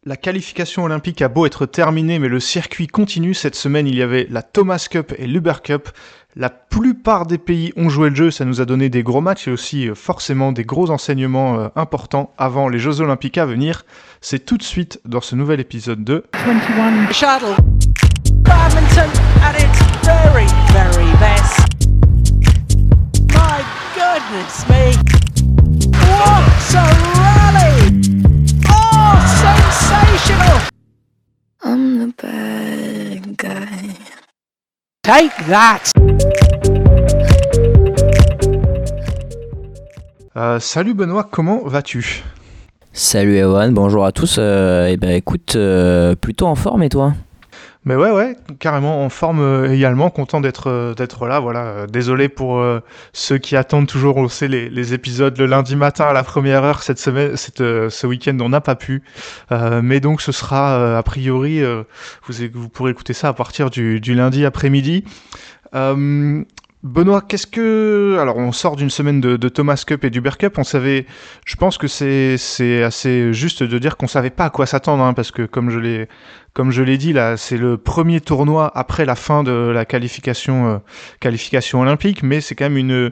La qualification olympique a beau être terminée, mais le circuit continue. Cette semaine, il y avait la Thomas Cup et l'Uber Cup. La plupart des pays ont joué le jeu, ça nous a donné des gros matchs et aussi forcément des gros enseignements importants avant les Jeux Olympiques à venir. C'est tout de suite dans ce nouvel épisode de 21 Shuttle. Badminton at its very, very best. My goodness me. What a rally! Oh, sensational! I'm the bad guy. Take that! Salut Benoît, comment vas-tu ? Salut Ewan, bonjour à tous. Écoute, plutôt en forme et toi ? Mais ouais, carrément en forme également, content d'être là. Voilà, désolé pour ceux qui attendent toujours, on sait, les épisodes le lundi matin à la première heure cette semaine, ce week-end on n'a pas pu. Mais donc ce sera a priori, vous pourrez écouter ça à partir du lundi après-midi. Benoît, alors on sort d'une semaine de Thomas Cup et d'Uber Cup, je pense que c'est assez juste de dire qu'on savait pas à quoi s'attendre, hein, parce que comme je l'ai dit là, c'est le premier tournoi après la fin de la qualification olympique, mais c'est quand même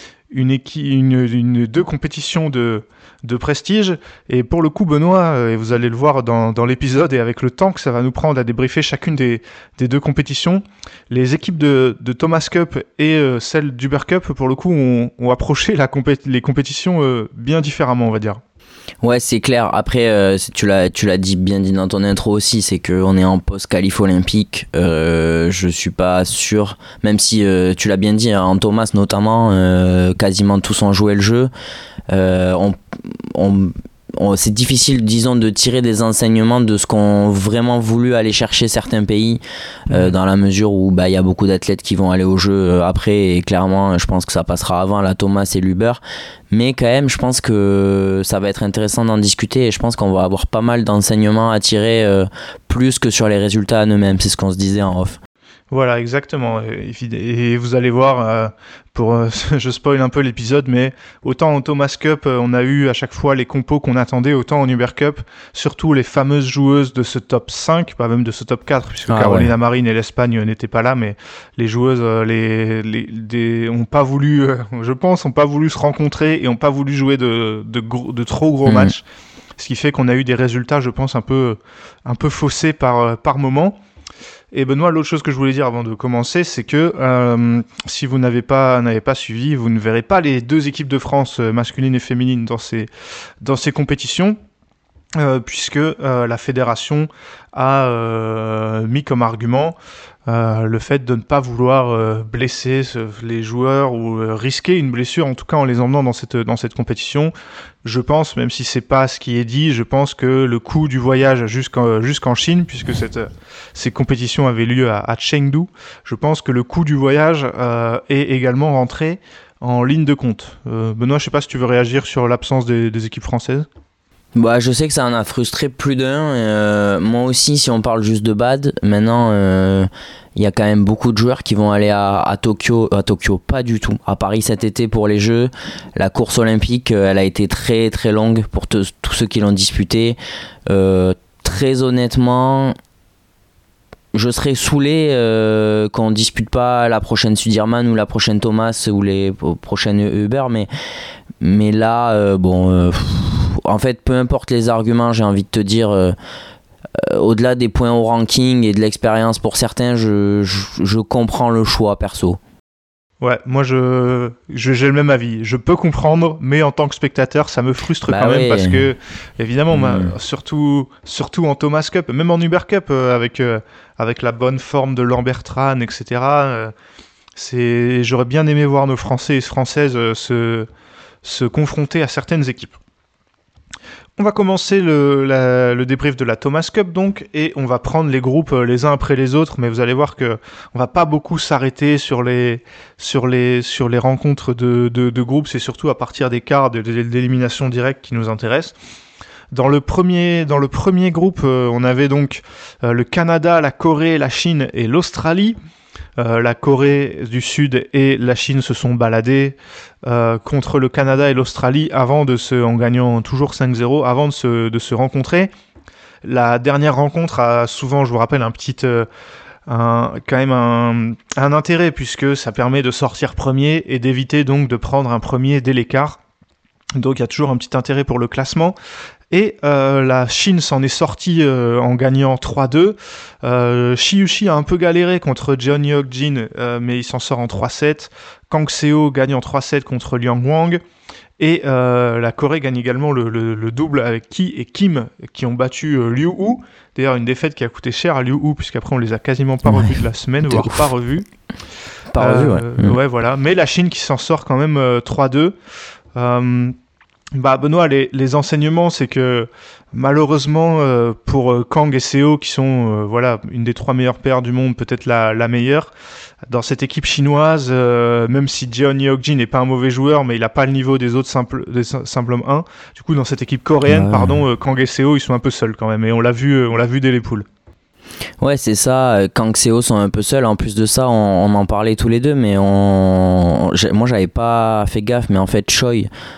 deux compétitions de prestige, et pour le coup Benoît, et vous allez le voir dans l'épisode et avec le temps que ça va nous prendre à débriefer chacune des deux compétitions, les équipes de Thomas Cup et celles d'Uber Cup pour le coup ont approché les compétitions bien différemment, on va dire. Ouais, c'est clair. Après, tu l'as bien dit dans ton intro aussi, c'est qu'on est en post-qualif olympique. Je suis pas sûr, même si tu l'as bien dit, hein, en Thomas notamment, quasiment tous ont joué le jeu. C'est difficile, disons, de tirer des enseignements de ce qu'ont vraiment voulu aller chercher certains pays, dans la mesure où il y a beaucoup d'athlètes qui vont aller au jeu après, et clairement je pense que ça passera avant la Thomas et l'Uber, mais quand même je pense que ça va être intéressant d'en discuter, et je pense qu'on va avoir pas mal d'enseignements à tirer, plus que sur les résultats en eux-mêmes. C'est ce qu'on se disait en off. Voilà, exactement. Et vous allez voir, je spoil un peu l'épisode, mais autant en Thomas Cup, on a eu à chaque fois les compos qu'on attendait, autant en Uber Cup, surtout les fameuses joueuses de ce top 5, pas même de ce top 4, puisque Carolina Marin et l'Espagne n'étaient pas là, mais les joueuses ont pas voulu, je pense, ont pas voulu se rencontrer et ont pas voulu jouer de trop gros matchs, ce qui fait qu'on a eu des résultats, je pense, un peu faussés par moment. Et Benoît, l'autre chose que je voulais dire avant de commencer, c'est que si vous n'avez pas suivi, vous ne verrez pas les deux équipes de France, masculine et féminine, dans ces compétitions, puisque la fédération a mis comme argument le fait de ne pas vouloir blesser les joueurs ou risquer une blessure, en tout cas en les emmenant dans cette compétition. Je pense, même si c'est pas ce qui est dit, je pense que le coût du voyage jusqu'en Chine, puisque ces compétitions avaient lieu à Chengdu, je pense que le coût du voyage est également rentré en ligne de compte. Benoît, je sais pas si tu veux réagir sur l'absence des équipes françaises. Je sais que ça en a frustré plus d'un. Moi aussi, si on parle juste de bad, maintenant, il y a quand même beaucoup de joueurs qui vont aller à Tokyo. À Tokyo, pas du tout. À Paris cet été pour les Jeux. La course olympique, elle a été très très longue pour tous ceux qui l'ont disputée. Très honnêtement, je serais saoulé qu'on ne dispute pas la prochaine Sudirman ou la prochaine Thomas ou les prochaines Uber, mais là, en fait, peu importe les arguments, j'ai envie de te dire, au-delà des points au ranking et de l'expérience pour certains, je comprends le choix perso. Ouais, moi j'ai le même avis. Je peux comprendre, mais en tant que spectateur, ça me frustre quand même, parce que évidemment, surtout en Thomas Cup, même en Uber Cup, avec la bonne forme de Lambertran, etc. J'aurais bien aimé voir nos Français et Françaises se confronter à certaines équipes. On va commencer le débrief de la Thomas Cup donc, et on va prendre les groupes les uns après les autres, mais vous allez voir que on va pas beaucoup s'arrêter sur les rencontres de groupes, c'est surtout à partir des quarts d'élimination directe qui nous intéressent. Dans le premier groupe, on avait donc le Canada, la Corée, la Chine et l'Australie. La Corée du Sud et la Chine se sont baladés contre le Canada et l'Australie en gagnant toujours 5-0 avant de se rencontrer. La dernière rencontre a souvent, je vous rappelle, quand même un intérêt, puisque ça permet de sortir premier et d'éviter donc de prendre un premier dès l'écart. Donc il y a toujours un petit intérêt pour le classement. Et la Chine s'en est sortie en gagnant 3-2. Shiyushi a un peu galéré contre Jeon Hyuk-jin, mais il s'en sort en 3-7. Kang Seo gagne en 3-7 contre Liang Wang. Et la Corée gagne également le double avec Ki et Kim, qui ont battu Liu Hu. D'ailleurs, une défaite qui a coûté cher à Liu Hu, puisqu'après on les a quasiment pas revus de la semaine, voire pas revus. Pas revus, ouais. Ouais, voilà. Mais la Chine qui s'en sort quand même 3-2. Benoît, les enseignements, c'est que malheureusement pour Kang et Seo, qui sont une des 3 meilleures paires du monde, peut-être la meilleure, dans cette équipe chinoise, même si Jeon Hyuk-jin n'est pas un mauvais joueur, mais il n'a pas le niveau des autres simple hommes 1. Du coup, dans cette équipe coréenne, Kang et Seo, ils sont un peu seuls quand même, et on l'a vu dès les poules. Ouais, c'est ça. Kang Seo sont un peu seuls. En plus de ça, on en parlait tous les deux, mais moi j'avais pas fait gaffe, mais en fait Choi,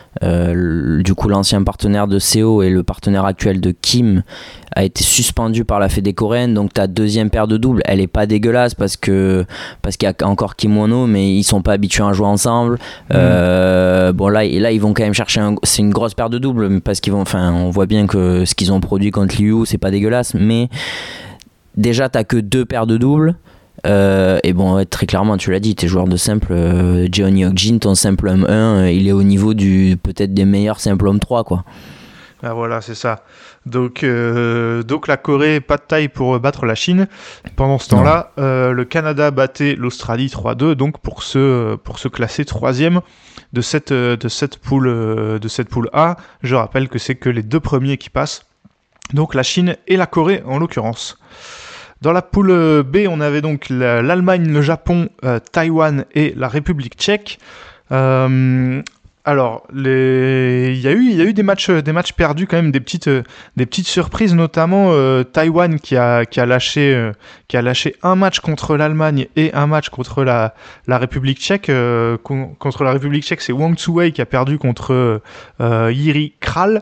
du coup l'ancien partenaire de Seo et le partenaire actuel de Kim, a été suspendu par la Fédé coréenne. Donc ta deuxième paire de doubles, elle est pas dégueulasse parce qu'il y a encore Kim Won-ho, mais ils sont pas habitués à jouer ensemble. Bon là ils vont quand même chercher c'est une grosse paire de doubles parce on voit bien que ce qu'ils ont produit contre Liu, c'est pas dégueulasse, mais déjà t'as que 2 paires de doubles. Et bon, très clairement, tu l'as dit, tes joueurs de simple, Jeon Hyuk-jin, ton simple homme 1, il est au niveau peut-être des meilleurs simple homme 3, quoi. Ah voilà, c'est ça. Donc la Corée, pas de taille pour battre la Chine. Pendant ce temps-là, le Canada battait l'Australie 3-2, donc pour se classer 3e de cette poule A. Je rappelle que c'est que les 2 premiers qui passent. Donc la Chine et la Corée en l'occurrence. Dans la poule B, on avait donc l'Allemagne, le Japon, Taïwan et la République tchèque. Alors, il y a eu des matchs perdus quand même, des petites surprises, notamment Taïwan qui a lâché un match contre l'Allemagne et un match contre la République tchèque. Contre la République tchèque, c'est Wang Tsuwei qui a perdu contre Jiri Kral.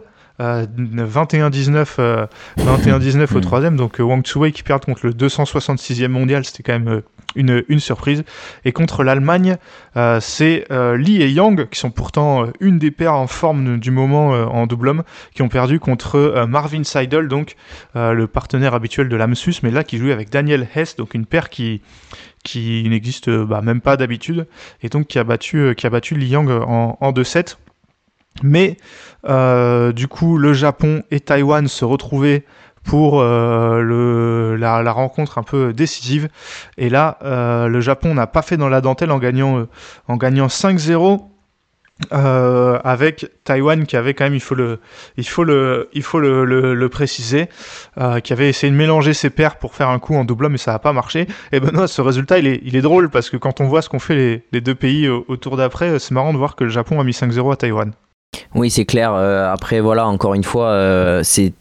21-19 au 3ème, donc Wang Tsuwei qui perd contre le 266e mondial, c'était quand même une surprise. Et contre l'Allemagne, c'est Li et Yang, qui sont pourtant une des paires en forme du moment en double homme, qui ont perdu contre Marvin Seidel, donc le partenaire habituel de l'Amsus, mais là qui jouait avec Daniel Hess, donc une paire qui n'existe même pas d'habitude, et donc qui a battu Li Yang en 2-7. Mais du coup, le Japon et Taïwan se retrouvaient pour la rencontre un peu décisive. Et là, le Japon n'a pas fait dans la dentelle en gagnant 5-0. Avec Taïwan qui avait quand même, il faut le préciser, qui avait essayé de mélanger ses paires pour faire un coup en double homme, mais ça n'a pas marché. Et Benoît, ce résultat il est drôle parce que quand on voit ce qu'ont fait les 2 pays au tour d'après, c'est marrant de voir que le Japon a mis 5-0 à Taïwan. Oui, c'est clair. Après, voilà, encore une fois, c'était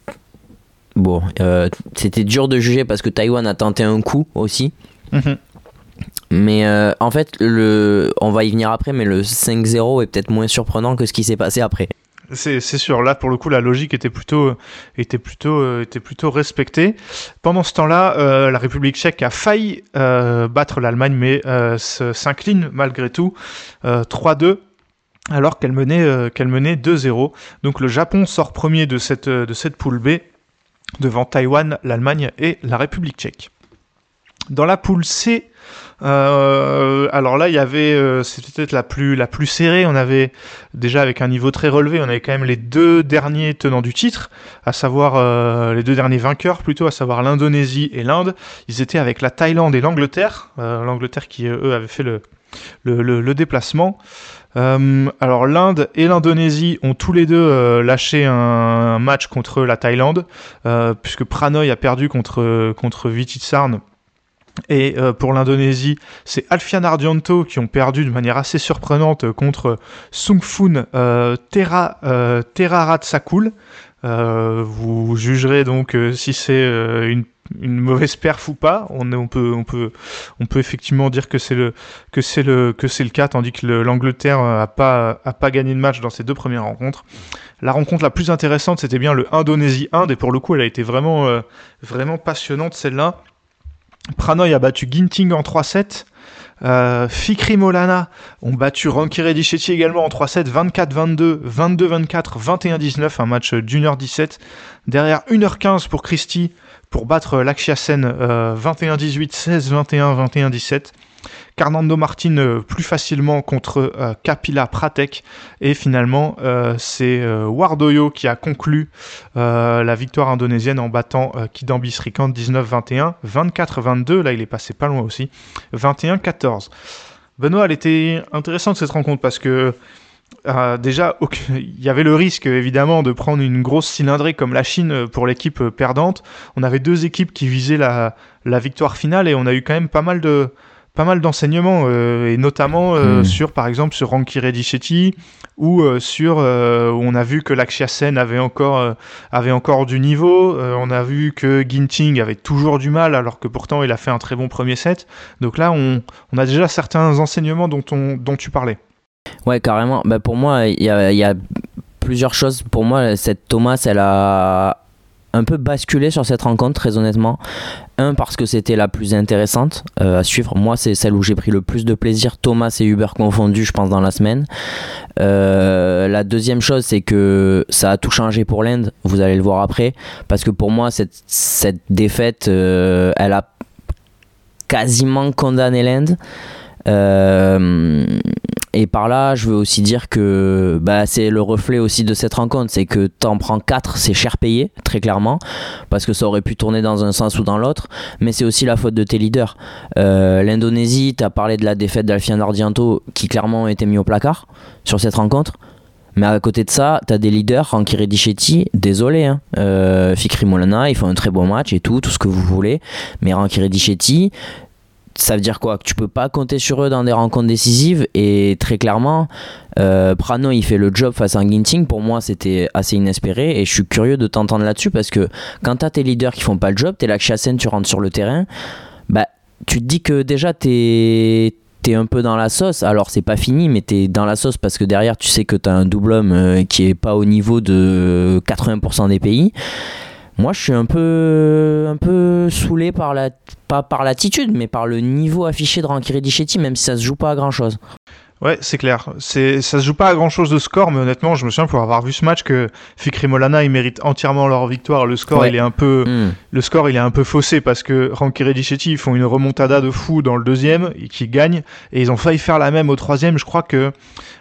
dur de juger parce que Taïwan a tenté un coup aussi. Mm-hmm. Mais en fait, on va y venir après, mais le 5-0 est peut-être moins surprenant que ce qui s'est passé après. C'est sûr, là pour le coup la logique était plutôt respectée. Pendant ce temps-là, la République tchèque a failli battre l'Allemagne, mais s'incline malgré tout 3-2. Alors qu'elle menait 2-0. Donc le Japon sort premier de cette poule B devant Taïwan, l'Allemagne et la République tchèque. Dans la poule C, alors là il y avait c'était peut-être la plus serrée. On avait déjà avec un niveau très relevé, on avait quand même les 2 derniers tenants du titre, à savoir les 2 derniers vainqueurs plutôt, à savoir l'Indonésie et l'Inde. Ils étaient avec la Thaïlande et l'Angleterre. L'Angleterre qui eux avaient fait le déplacement. Alors l'Inde et l'Indonésie ont tous les deux lâché un match contre la Thaïlande, puisque Pranoy a perdu contre Vititsarn. Et pour l'Indonésie, c'est Alfian Ardianto qui ont perdu de manière assez surprenante contre Sungfun Teraratsakul. Vous jugerez donc si c'est une mauvaise perf ou pas. On peut effectivement dire que c'est le cas, tandis que l'Angleterre a pas gagné de match dans ses 2 premières rencontres. La rencontre la plus intéressante, c'était bien le Indonésie-Inde, et pour le coup, elle a été vraiment passionnante, celle-là. Pranoy a battu Ginting en 3-7. Fikri Maulana ont battu Ranki Reddy-Shetty également en 3-7, 24-22, 22-24, 21-19, un match d'1h17. Derrière 1h15 pour Christie pour battre Lakshya Sen 21-18, 16-21, 21-17. Fernando Martin plus facilement contre Kapila Pratek, et finalement c'est Wardoyo qui a conclu la victoire indonésienne en battant Kidambi Srikanth 19-21, 24-22, là il est passé pas loin aussi, 21-14. Benoît, elle était intéressante cette rencontre parce que déjà il y avait le risque évidemment de prendre une grosse cylindrée comme la Chine pour l'équipe perdante. On avait 2 équipes qui visaient la victoire finale, et on a eu quand même pas mal d'enseignements, et notamment sur, par exemple, sur Ranki Reddy-Shetty, ou où on a vu que Lakshya Sen avait encore du niveau. On a vu que Ginting avait toujours du mal, alors que pourtant il a fait un très bon premier set. Donc là, on a déjà certains enseignements dont tu parlais. Ouais, carrément. Bah, pour moi, il y a plusieurs choses. Pour moi, cette Thomas, elle a un peu basculé sur cette rencontre, très honnêtement. Parce que c'était la plus intéressante à suivre. Moi, c'est celle où j'ai pris le plus de plaisir, Thomas et Huber confondus, je pense, dans la semaine. La deuxième chose, c'est que ça a tout changé pour l'Inde, vous allez le voir après, parce que pour moi, cette défaite, elle a quasiment condamné l'Inde. Et par là, je veux aussi dire que c'est le reflet aussi de cette rencontre, c'est que t'en prends 4, c'est cher payé, très clairement, parce que ça aurait pu tourner dans un sens ou dans l'autre, mais c'est aussi la faute de tes leaders. L'Indonésie, t'as parlé de la défaite d'Alfian Ardianto, qui clairement a été mis au placard sur cette rencontre, mais à côté de ça, t'as des leaders, Ranki Reddy-Shetty, désolé, Fikri Maulana, ils font un très bon match et tout ce que vous voulez, mais Ranki Reddy-Shetty, ça veut dire quoi? Que tu peux pas compter sur eux dans des rencontres décisives, et très clairement Pranoy il fait le job face à un Ginting. Pour moi c'était assez inespéré, et je suis curieux de t'entendre là-dessus, parce que quand t'as tes leaders qui font pas le job, t'es Lakshya Sen, tu rentres sur le terrain, tu te dis que déjà t'es un peu dans la sauce. Alors c'est pas fini, mais t'es dans la sauce parce que derrière tu sais que t'as un double homme qui est pas au niveau de 80% des pays. Moi, je suis un peu saoulé pas par l'attitude, mais par le niveau affiché de Ranki Reddy-Shetty, même si ça se joue pas à grand chose. Ouais, c'est clair. Ça se joue pas à grand chose de score, mais honnêtement, je me souviens pour avoir vu ce match que Fikri Maulana, ils méritent entièrement leur victoire. Le score, il est un peu faussé parce que Ranki Reddy-Shetty, ils font une remontada de fou dans le deuxième, et qui gagnent, et ils ont failli faire la même au troisième. Je crois que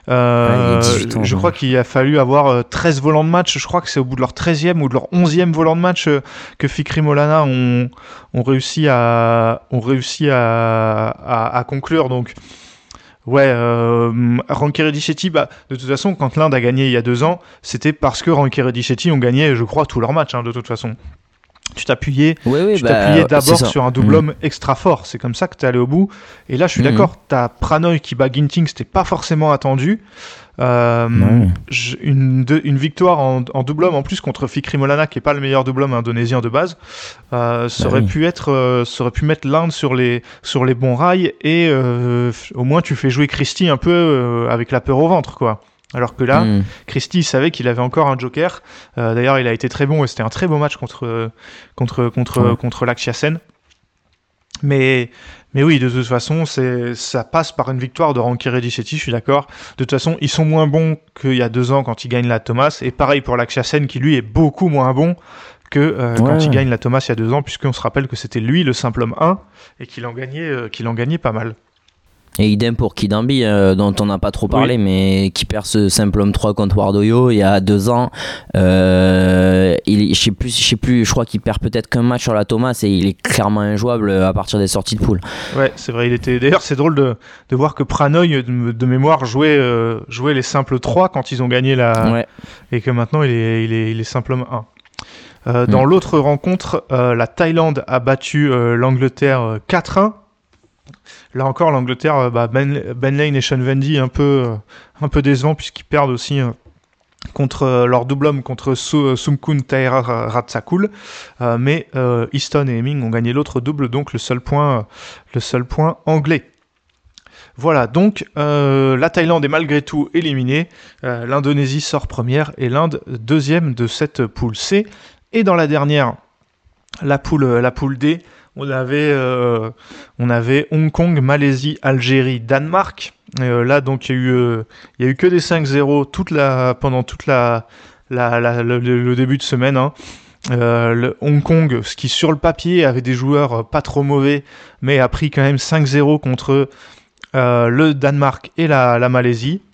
qu'il a fallu avoir 13 volants de match. Je crois que c'est au bout de leur 13e ou de leur 11e volant de match que Fikri Maulana ont réussi à conclure. Donc ouais, Ranki Reddy-Shetty, de toute façon, quand l'Inde a gagné il y a 2 ans, c'était parce que Ranki Reddy-Shetty ont gagné, je crois, tous leurs matchs, de toute façon. Tu t'appuyais d'abord sur un double homme extra fort. C'est comme ça que tu es allé au bout. Et là, je suis d'accord, tu as Pranoy qui bat Ginting, c'était pas forcément attendu. Une victoire en double homme en plus contre Fikri Maulana, qui est pas le meilleur double homme indonésien de base, ça aurait pu mettre l'Inde sur les bons rails, et au moins tu fais jouer Christie un peu avec la peur au ventre, quoi. Alors que là, Christie savait qu'il avait encore un joker. D'ailleurs, il a été très bon, et c'était un très beau match contre Lakshya Sen. Mais oui, de toute façon, ça passe par une victoire de Ranki Reddy-Shetty, je suis d'accord. De toute façon, ils sont moins bons qu'il y a 2 ans quand ils gagnent la Thomas. Et pareil pour Lakshya Sen, qui lui est beaucoup moins bon que quand il gagne la Thomas il y a 2 ans, puisqu'on se rappelle que c'était lui le simple homme 1, et qu'il en gagnait pas mal. Et idem pour Kidambi, dont on n'a pas trop parlé, mais qui perd ce simple homme 3 contre Wardoyo il y a 2 ans. Je sais plus, je crois qu'il perd peut-être qu'un match sur la Thomas, et il est clairement injouable à partir des sorties de poule. Ouais, c'est vrai, d'ailleurs c'est drôle de voir que Pranoy de mémoire jouait les simples 3 quand ils ont gagné et que maintenant il est simple homme 1. Dans l'autre rencontre, la Thaïlande a battu l'Angleterre 4-1. Là encore, l'Angleterre, Ben Lane et Sean Vendy un peu décevants, puisqu'ils perdent aussi contre leur double homme contre Sumkun Taira Ratsakul, mais Easton et Hemming ont gagné l'autre double, donc le seul point anglais. Voilà, donc la Thaïlande est malgré tout éliminée, l'Indonésie sort première et l'Inde deuxième de cette poule C. Et dans la dernière, la poule D, on avait Hong Kong, Malaisie, Algérie, Danemark. Là, donc, il y a eu que des 5-0 pendant toute le début de semaine. Hein. Le Hong Kong, ce qui sur le papier avait des joueurs pas trop mauvais, mais a pris quand même 5-0 contre le Danemark et la Malaisie.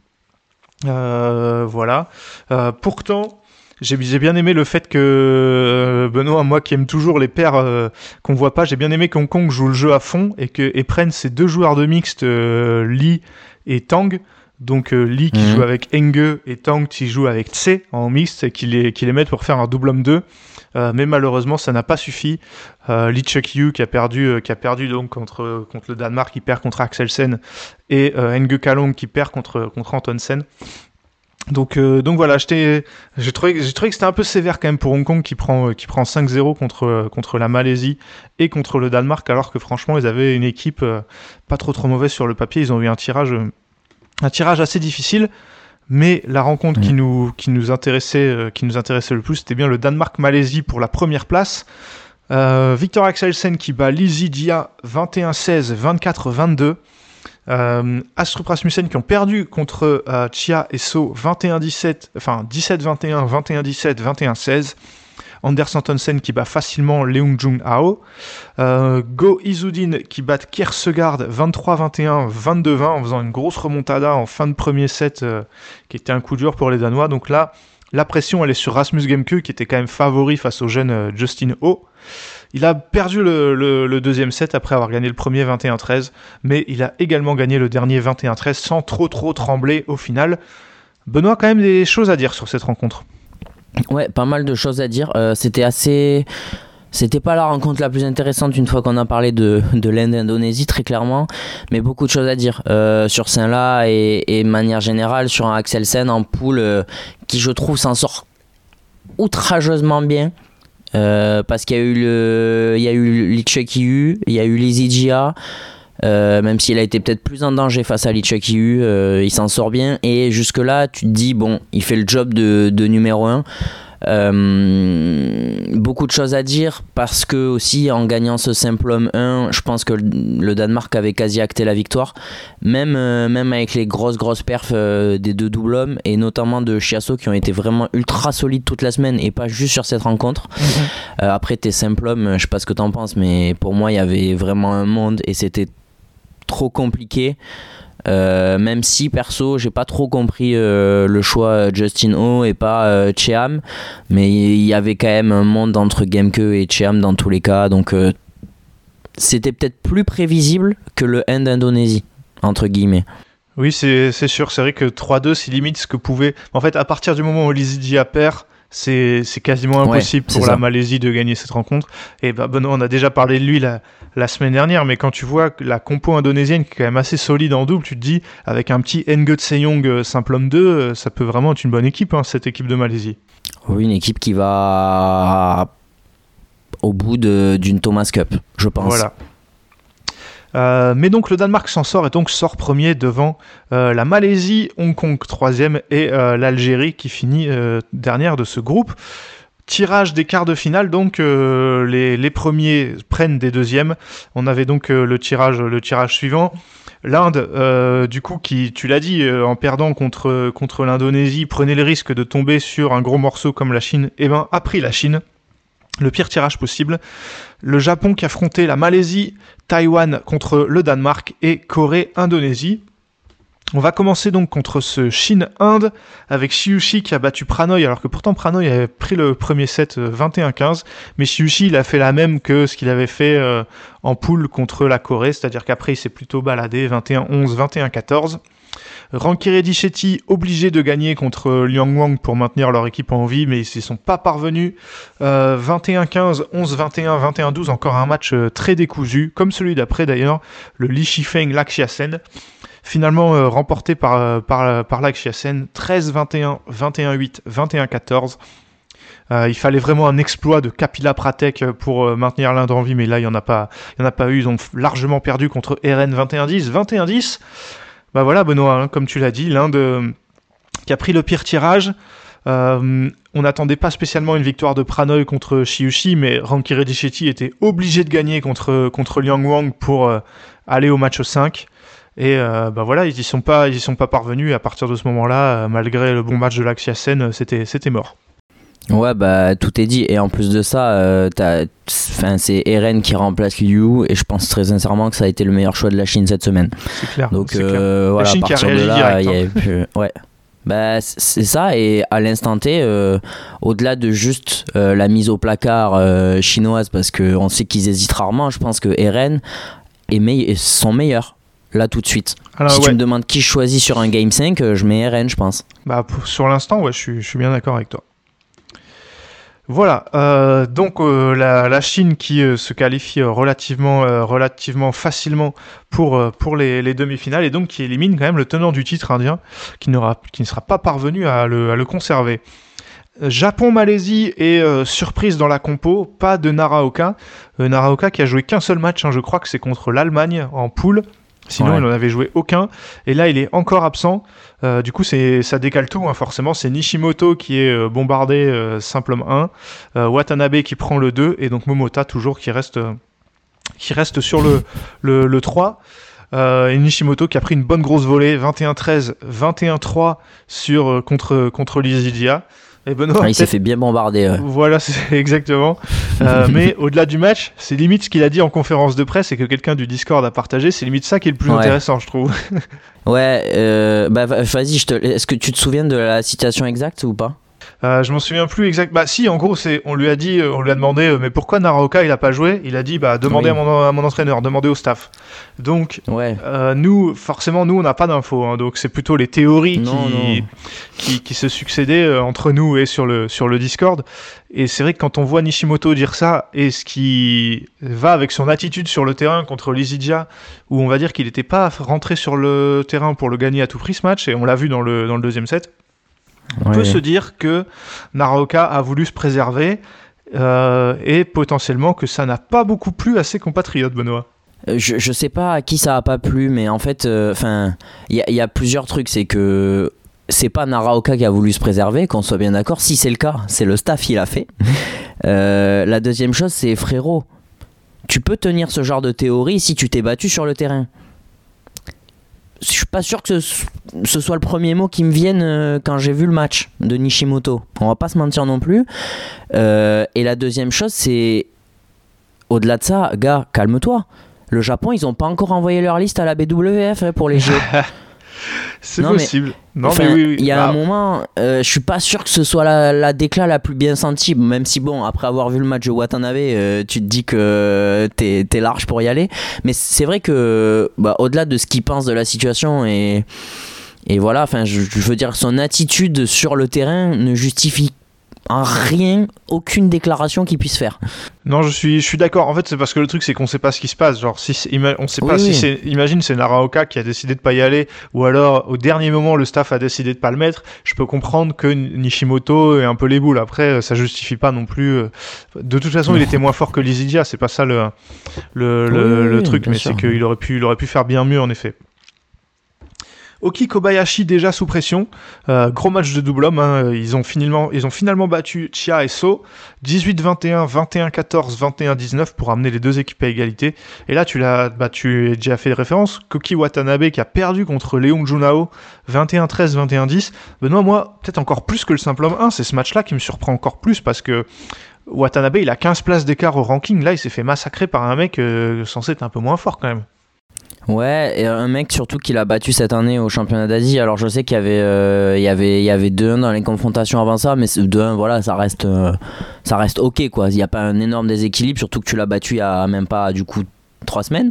Voilà. Pourtant, j'ai bien aimé le fait que Benoît, moi qui aime toujours les paires qu'on voit pas, j'ai bien aimé qu'Hong Kong joue le jeu à fond et prenne ces deux joueurs de mixte, Lee et Tang. Donc Lee qui joue avec Enge et Tang qui joue avec Tse en mixte et qui les mettent pour faire un double homme 2. Mais malheureusement ça n'a pas suffi. Lee Chuk-Yu qui a perdu donc contre le Danemark, qui perd contre Axelsen, et Enge Kalong qui perd contre Antonsen. Donc voilà, j'ai trouvé que c'était un peu sévère quand même pour Hong Kong qui prend 5-0 contre la Malaisie et contre le Danemark, alors que franchement ils avaient une équipe pas trop mauvaise sur le papier. Ils ont eu un tirage assez difficile, mais la rencontre qui nous intéressait le plus, c'était bien le Danemark-Malaisie pour la première place. Victor Axelsen qui bat Lizzie Jia 21-16, 24-22. Astrup Rasmussen qui ont perdu contre Chia et So 21-17, enfin 17-21, 21-17, 21-16. Anders Antonsen qui bat facilement Leung Jung Ao. Go Izudin qui bat Kierkegaard 23-21, 22-20 en faisant une grosse remontada en fin de premier set qui était un coup dur pour les Danois. Donc là, la pression elle est sur Rasmus Gemke qui était quand même favori face au jeune Justin Ho. Il a perdu le deuxième set après avoir gagné le premier 21-13, mais il a également gagné le dernier 21-13 sans trop trembler au final. Benoît, quand même des choses à dire sur cette rencontre. Ouais, pas mal de choses à dire. C'était pas la rencontre la plus intéressante une fois qu'on a parlé de l'Inde et l'Indonésie, très clairement, mais beaucoup de choses à dire sur Saint-La et de manière générale sur un Axelsen en poule qui, je trouve, s'en sort outrageusement bien. Parce qu'il y a eu Lee Chuk-Yu, il y a eu Lizzie Jia, même s'il a été peut-être plus en danger face à Lee Chuk-Yu, il s'en sort bien, et jusque là tu te dis bon, il fait le job de numéro 1. Beaucoup de choses à dire parce que aussi en gagnant ce simple homme 1, je pense que le Danemark avait quasi acté la victoire, même avec les grosses perfs des deux double hommes et notamment de Chiasso qui ont été vraiment ultra solides toute la semaine et pas juste sur cette rencontre. Après tes simple hommes, je sais pas ce que t'en penses, mais pour moi il y avait vraiment un monde et c'était trop compliqué. Même si perso j'ai pas trop compris le choix Justin Ho et pas Cheam, mais il y avait quand même un monde entre Gemke et Cheam dans tous les cas, donc c'était peut-être plus prévisible que le Inde-Indonésie entre guillemets. Oui, c'est sûr, c'est vrai que 3-2 c'est limite ce que pouvait, en fait à partir du moment où Lizzie Jia perd, c'est quasiment impossible pour la Malaisie de gagner cette rencontre. Et Benoît, on a déjà parlé de lui la semaine dernière, mais quand tu vois la compo indonésienne qui est quand même assez solide en double, tu te dis, avec un petit Enge Tseyong simple homme 2, ça peut vraiment être une bonne équipe, hein, cette équipe de Malaisie. Oui, une équipe qui va au bout d'une Thomas Cup, je pense. Voilà. Mais donc le Danemark s'en sort et donc sort premier devant la Malaisie, Hong Kong 3e et l'Algérie qui finit dernière de ce groupe. Tirage des quarts de finale, donc les premiers prennent des deuxièmes. On avait donc le tirage suivant. L'Inde, du coup, qui, tu l'as dit, en perdant contre l'Indonésie, prenait le risque de tomber sur un gros morceau comme la Chine, a pris la Chine. Le pire tirage possible. Le Japon qui affrontait la Malaisie, Taïwan contre le Danemark et Corée-Indonésie. On va commencer donc contre ce Chine-Inde avec Shiushi qui a battu Pranoy, alors que pourtant Pranoy avait pris le premier set 21-15, mais Shiushi il a fait la même que ce qu'il avait fait en poule contre la Corée, c'est-à-dire qu'après il s'est plutôt baladé 21-11, 21-14. Ranky Reddy-Shetty obligé de gagner contre Liang Wang pour maintenir leur équipe en vie, mais ils ne sont pas parvenus. 21-15, 11-21, 21-12, encore un match très décousu, comme celui d'après d'ailleurs, le Li Shifeng Laxiasen. finalement remporté par l'Axiasen 13-21, 21-8, 21-14. Il fallait vraiment un exploit de Kapila Pratek pour maintenir l'Inde en vie, mais là il y en a pas eu. Ils ont largement perdu contre RN 21-10, 21-10. Bah voilà Benoît, hein, comme tu l'as dit, l'Inde qui a pris le pire tirage. On n'attendait pas spécialement une victoire de Pranoy contre Shiushi, mais Ranki Reddy-Shetty était obligé de gagner contre Liang Wang pour aller au match 5. Et bah voilà, ils y sont pas parvenus. Et à partir de ce moment-là, malgré le bon match de l'Axiasen, c'était mort. Ouais, bah tout est dit. Et en plus de ça, c'est Eren qui remplace Liu, et je pense très sincèrement que ça a été le meilleur choix de la Chine cette semaine. C'est clair. Donc c'est clair. voilà, la Chine à partir qui a de là, réagi il y direct, avait plus... Ouais. Bah, c'est ça, et à l'instant T, au-delà de juste la mise au placard chinoise, parce qu'on sait qu'ils hésitent rarement, je pense que Eren sont meilleurs là tout de suite. Alors, si tu me demandes qui je choisis sur un Game 5, je mets Eren, je pense. Bah, sur l'instant, ouais, je suis bien d'accord avec toi. Voilà, donc la Chine qui se qualifie relativement facilement pour les demi-finales, et donc qui élimine quand même le tenant du titre indien, qui ne sera pas parvenu à le conserver. Japon-Malaisie et surprise dans la compo, pas de Naraoka. Naraoka qui a joué qu'un seul match, hein, je crois que c'est contre l'Allemagne en poule. Sinon, il n'en avait joué aucun. Et là, il est encore absent. Du coup, ça décale tout, hein, forcément. C'est Nishimoto qui est bombardé simplement 1. Watanabe qui prend le 2. Et donc Momota, toujours, qui reste sur le 3. Et Nishimoto qui a pris une bonne grosse volée. 21-13, 21-3 contre Lizidia. Et Benoît, il s'est fait bien bombarder. Ouais. Voilà, c'est exactement. Mais au-delà du match, c'est limite ce qu'il a dit en conférence de presse et que quelqu'un du Discord a partagé. C'est limite ça qui est le plus intéressant, je trouve. Ouais, bah vas-y, est-ce que tu te souviens de la citation exacte ou pas ? Je m'en souviens plus exact. Bah si, en gros, on lui a demandé mais pourquoi Naraoka il a pas joué. Il a dit demandez à mon entraîneur, demandez au staff. Donc nous on n'a pas d'infos, hein, donc c'est plutôt les théories qui se succédaient entre nous et sur le Discord. Et c'est vrai que quand on voit Nishimoto dire ça, et ce qui va avec son attitude sur le terrain contre Lizidia, où on va dire qu'il n'était pas rentré sur le terrain pour le gagner à tout prix ce match, et on l'a vu dans le deuxième set. On peut se dire que Naraoka a voulu se préserver et potentiellement que ça n'a pas beaucoup plu à ses compatriotes, Benoît. Je sais pas à qui ça a pas plu, mais en fait, il y a plusieurs trucs. C'est que c'est pas Naraoka qui a voulu se préserver, qu'on soit bien d'accord. Si c'est le cas, c'est le staff qui l'a fait. La deuxième chose, c'est frérot, tu peux tenir ce genre de théorie si tu t'es battu sur le terrain. Je suis pas sûr que ce soit le premier mot qui me vienne quand j'ai vu le match de Nishimoto. On va pas se mentir non plus. Et la deuxième chose, c'est au-delà de ça, gars, calme-toi. Le Japon, ils ont pas encore envoyé leur liste à la BWF pour les Jeux. C'est possible. Il y a un moment, je suis pas sûr que ce soit la décla la plus bien sentie, même si bon, après avoir vu le match de Watanabe, tu te dis que t'es large pour y aller. Mais c'est vrai que au-delà de ce qu'il pense de la situation et voilà, je veux dire, son attitude sur le terrain ne justifie en rien aucune déclaration qu'il puisse faire. Non, je suis d'accord. En fait, c'est parce que le truc, c'est qu'on sait pas ce qui se passe. Genre, on sait pas si c'est. Imagine, c'est Naraoka qui a décidé de pas y aller, ou alors au dernier moment, le staff a décidé de pas le mettre. Je peux comprendre que Nishimoto ait un peu les boules. Après, ça justifie pas non plus. De toute façon, il était moins fort que Lizidia. C'est pas ça le truc, mais sûr. C'est qu'il aurait pu faire bien mieux en effet. Oki Kobayashi déjà sous pression, gros match de double homme, hein. Ils ont finalement battu Chia et So, 18-21, 21-14, 21-19 pour amener les deux équipes à égalité. Et là tu as déjà fait référence, Koki Watanabe qui a perdu contre Leong Junao, 21-13, 21-10. Benoît, moi, peut-être encore plus que le simple homme 1, c'est ce match-là qui me surprend encore plus parce que Watanabe il a 15 places d'écart au ranking, là il s'est fait massacrer par un mec censé être un peu moins fort quand même. Ouais, et un mec surtout qu'il a battu cette année au championnat d'Asie. Alors je sais qu'il y avait 2-1 dans les confrontations avant ça, mais 2-1, voilà, ça reste ok quoi. Il n'y a pas un énorme déséquilibre, surtout que tu l'as battu il y a même pas du coup 3 semaines.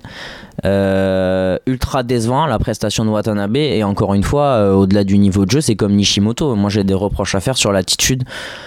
Ultra décevant la prestation de Watanabe, et encore une fois, au-delà du niveau de jeu, c'est comme Nishimoto. Moi j'ai des reproches à faire sur l'attitude.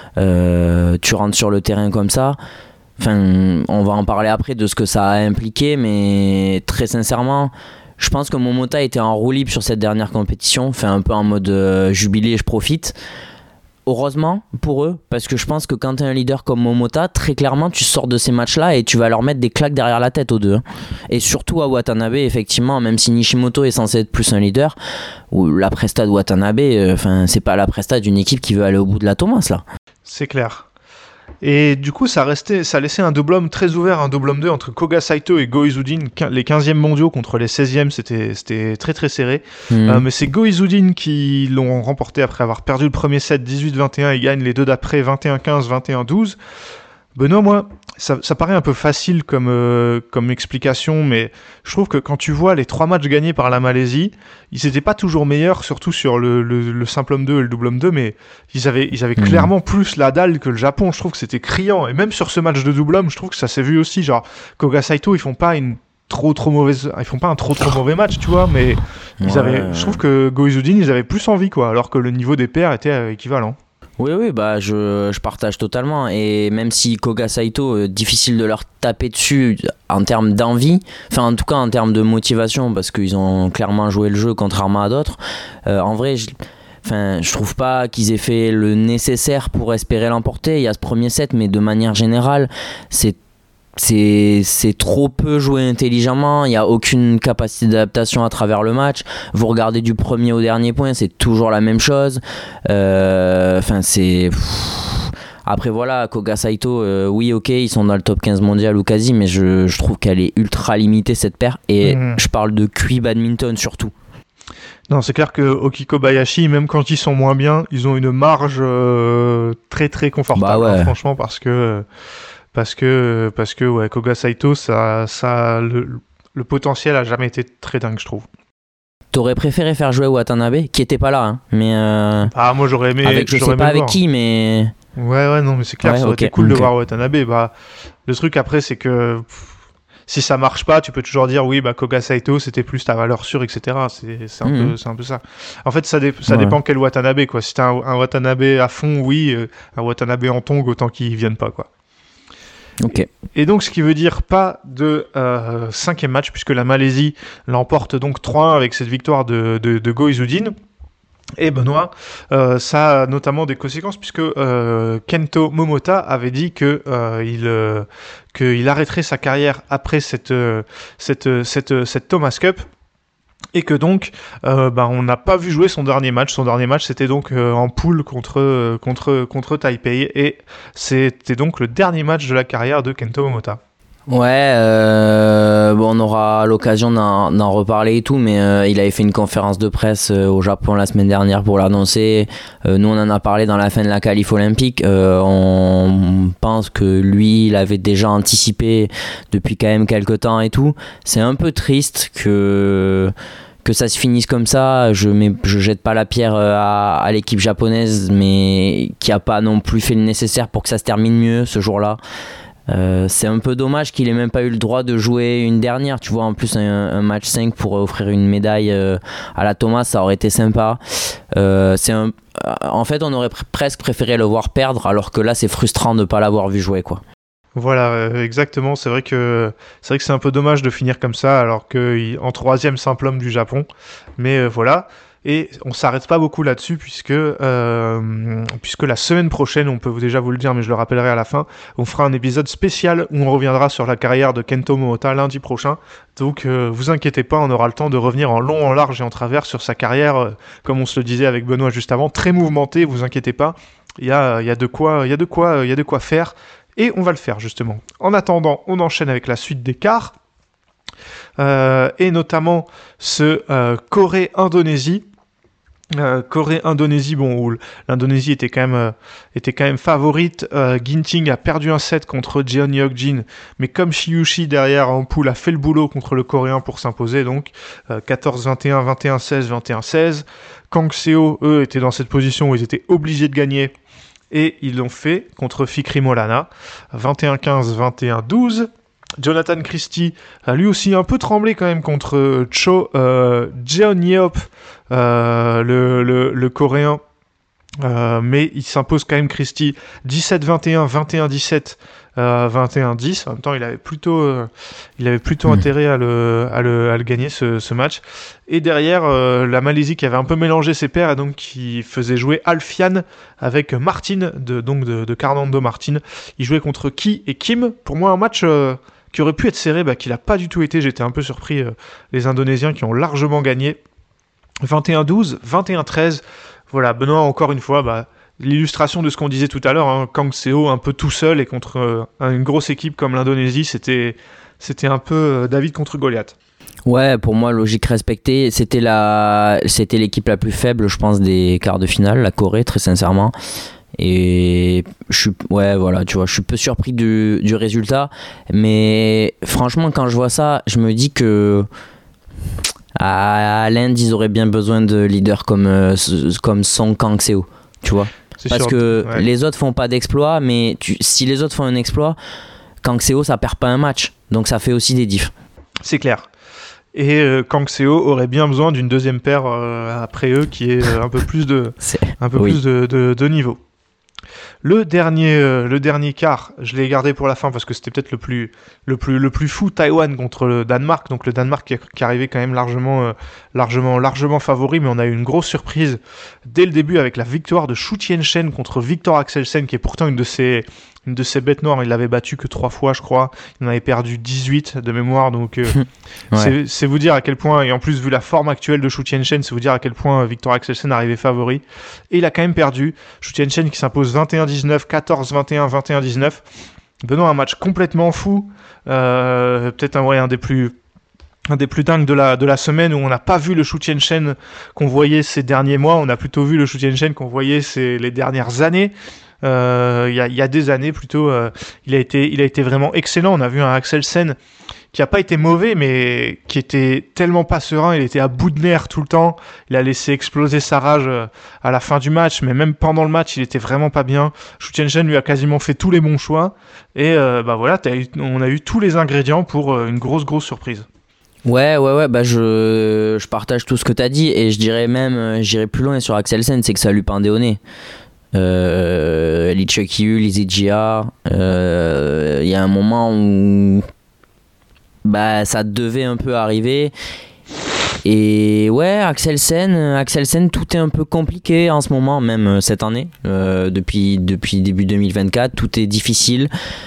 Tu rentres sur le terrain comme ça. Enfin, on va en parler après de ce que ça a impliqué, mais très sincèrement, Je pense que Momota était en roue libre sur cette dernière compétition, fait un peu en mode jubilé, je profite. Heureusement pour eux, parce que je pense que quand tu es un leader comme Momota, très clairement tu sors de ces matchs-là et tu vas leur mettre des claques derrière la tête aux deux. Hein. Et surtout à Watanabe, effectivement, même si Nishimoto est censé être plus un leader, ou la presta de Watanabe, c'est pas la presta d'une équipe qui veut aller au bout de la Thomas là. C'est clair. Et du coup, ça laissait un double homme très ouvert, un double homme 2 entre Koga Saito et Go Izudin, les 15e mondiaux contre les 16e, c'était très très serré. Mais c'est Go Izudin qui l'ont remporté après avoir perdu le premier set 18-21 et gagne les deux d'après 21-15, 21-12. Benoît, moi, ça paraît un peu facile comme explication, mais je trouve que quand tu vois les 3 matchs gagnés par la Malaisie, ils n'étaient pas toujours meilleurs, surtout sur le simple homme 2 et le double homme 2, mais ils avaient clairement plus la dalle que le Japon. Je trouve que c'était criant. Et même sur ce match de double homme, je trouve que ça s'est vu aussi. Genre, Koga Saito, ils font pas un trop mauvais match, tu vois, mais je trouve que Go Izudin, ils avaient plus envie, quoi, alors que le niveau des pairs était équivalent. Oui, bah je partage totalement. Et même si Koga Saito, difficile de leur taper dessus en termes d'envie, enfin en tout cas en termes de motivation, parce qu'ils ont clairement joué le jeu contrairement à d'autres, en vrai, je trouve pas qu'ils aient fait le nécessaire pour espérer l'emporter. Il y a ce premier set, mais de manière générale, c'est trop peu joué intelligemment, il n'y a aucune capacité d'adaptation à travers le match. Vous regardez du premier au dernier point, c'est toujours la même chose. Après voilà, Koga Saito, oui ok, ils sont dans le top 15 mondial ou quasi, mais je trouve qu'elle est ultra limitée cette paire. Et je parle de QI badminton surtout. Non, c'est clair que Oki Kobayashi, même quand ils sont moins bien, ils ont une marge très très confortable, bah ouais. Franchement, parce que ouais, Koga Saito, le potentiel a jamais été très dingue, je trouve. T'aurais préféré faire jouer Watanabe, qui était pas là, hein, mais moi j'aurais aimé. Je sais pas avec qui, mais ouais, non, mais c'est clair, ça aurait été cool de voir Watanabe. Le truc après, c'est que si ça marche pas, tu peux toujours dire oui, Koga Saito, c'était plus ta valeur sûre, etc. C'est un peu ça. En fait, ça dépend quel Watanabe, quoi. Si t'as un Watanabe à fond, oui, un Watanabe en tongue, autant qu'il vienne pas, quoi. Okay. Et donc, ce qui veut dire pas de 5e match, puisque la Malaisie l'emporte donc 3-1 avec cette victoire de Go Izudin. Et Benoît, ça a notamment des conséquences, puisque Kento Momota avait dit qu'il arrêterait sa carrière après cette Thomas Cup. Et que donc, on n'a pas vu jouer son dernier match. Son dernier match, c'était donc en poule contre Taipei. Et c'était donc le dernier match de la carrière de Kento Momota. Ouais, on aura l'occasion d'en reparler et tout, mais il avait fait une conférence de presse au Japon la semaine dernière pour l'annoncer. Nous, on en a parlé dans la fin de la qualif olympique. On pense que lui, il avait déjà anticipé depuis quand même quelques temps et tout. C'est un peu triste que ça se finisse comme ça. Je jette pas la pierre à l'équipe japonaise, mais qui a pas non plus fait le nécessaire pour que ça se termine mieux ce jour-là. C'est un peu dommage qu'il ait même pas eu le droit de jouer une dernière, tu vois. En plus, un match 5 pour offrir une médaille à la Thomas, ça aurait été sympa. En fait, on aurait presque préféré le voir perdre, alors que là, c'est frustrant de pas l'avoir vu jouer, quoi. Voilà, exactement. C'est vrai que c'est un peu dommage de finir comme ça, alors qu'en 3e simple homme du Japon. Mais voilà. Et on s'arrête pas beaucoup là-dessus, puisque la semaine prochaine, on peut déjà vous le dire, mais je le rappellerai à la fin, on fera un épisode spécial où on reviendra sur la carrière de Kento Momota lundi prochain. Donc vous inquiétez pas, on aura le temps de revenir en long, en large et en travers sur sa carrière, comme on se le disait avec Benoît juste avant, très mouvementée, vous inquiétez pas. Il y a de quoi faire, et on va le faire justement. En attendant, on enchaîne avec la suite des quarts, et notamment ce Corée-Indonésie. Corée-Indonésie, où l'Indonésie était quand même favorite. Ginting a perdu un set contre Jeon Hyuk-jin, mais comme Shiyushi derrière en poule a fait le boulot contre le Coréen pour s'imposer, donc 14-21, 21-16, 21-16. Kang Seo, eux, étaient dans cette position où ils étaient obligés de gagner, et ils l'ont fait contre Fikri Maulana, 21-15, 21-12. Jonathan Christie a lui aussi un peu tremblé quand même contre Jeon Yeop, le Coréen, mais il s'impose quand même Christie 17-21, 21-17, 21-10. En même temps, il avait plutôt intérêt à le gagner ce match. Et derrière, la Malaisie qui avait un peu mélangé ses paires et donc qui faisait jouer Alfian avec Martin de Fernando Martin. Il jouait contre Ki et Kim. Pour moi, un match qui aurait pu être serré, qui n'a pas du tout été. J'étais un peu surpris. Les Indonésiens qui ont largement gagné. 21-12, 21-13. Voilà, Benoît, encore une fois, l'illustration de ce qu'on disait tout à l'heure, hein, Kang Seo un peu tout seul et contre une grosse équipe comme l'Indonésie, c'était un peu David contre Goliath. Ouais, pour moi, logique respectée. C'était l'équipe la plus faible, je pense, des quarts de finale, la Corée, très sincèrement. Et je suis peu surpris du résultat. Mais franchement, quand je vois ça, je me dis que à l'Inde, ils auraient bien besoin de leaders comme Song Kang Seo, tu vois. Parce que les autres font pas d'exploit, mais si les autres font un exploit, Kang Seo, ça perd pas un match. Donc ça fait aussi des diffs. C'est clair. Et Kang Seo aurait bien besoin d'une deuxième paire après eux qui est un peu plus de niveau. Le dernier quart, je l'ai gardé pour la fin parce que c'était peut-être le plus fou. Taïwan contre le Danemark. Donc le Danemark qui arrivait quand même largement favori, mais on a eu une grosse surprise dès le début avec la victoire de Xu Tianchen contre Victor Axelsen, qui est pourtant une de ses bêtes noires. Il l'avait battu que 3 fois, je crois. Il en avait perdu 18 de mémoire. Donc ouais. c'est vous dire à quel point, et en plus vu la forme actuelle de Xu Tianchen, c'est vous dire à quel point Victor Axelsen arrivait favori. Et il a quand même perdu. Xu Tianchen qui s'impose 21-19, 14-21, 21-19. Benoît, un match complètement fou. Peut-être un des plus dingues de la semaine, où on n'a pas vu le Xu Tianchen qu'on voyait ces derniers mois. On a plutôt vu le Xu Tianchen qu'on voyait les dernières années. Il y a des années plutôt, il a été vraiment excellent. On a vu un Axelsen qui a pas été mauvais, mais qui était tellement pas serein. Il était à bout de nerfs tout le temps. Il a laissé exploser sa rage à la fin du match, mais même pendant le match, il était vraiment pas bien. Xu Tianchen lui a quasiment fait tous les bons choix. Et voilà, on a eu tous les ingrédients pour une grosse surprise. Ouais, je partage tout ce que t'as dit, et j'irai plus loin sur Axelsen, c'est que ça lui pendait au nez. Lee Chuck-Yu, Lee Zijia, il y a un moment où ça devait un peu arriver. Et ouais, Axelsen, tout est un peu compliqué en ce moment, même cette année. Depuis début 2024, tout est difficile.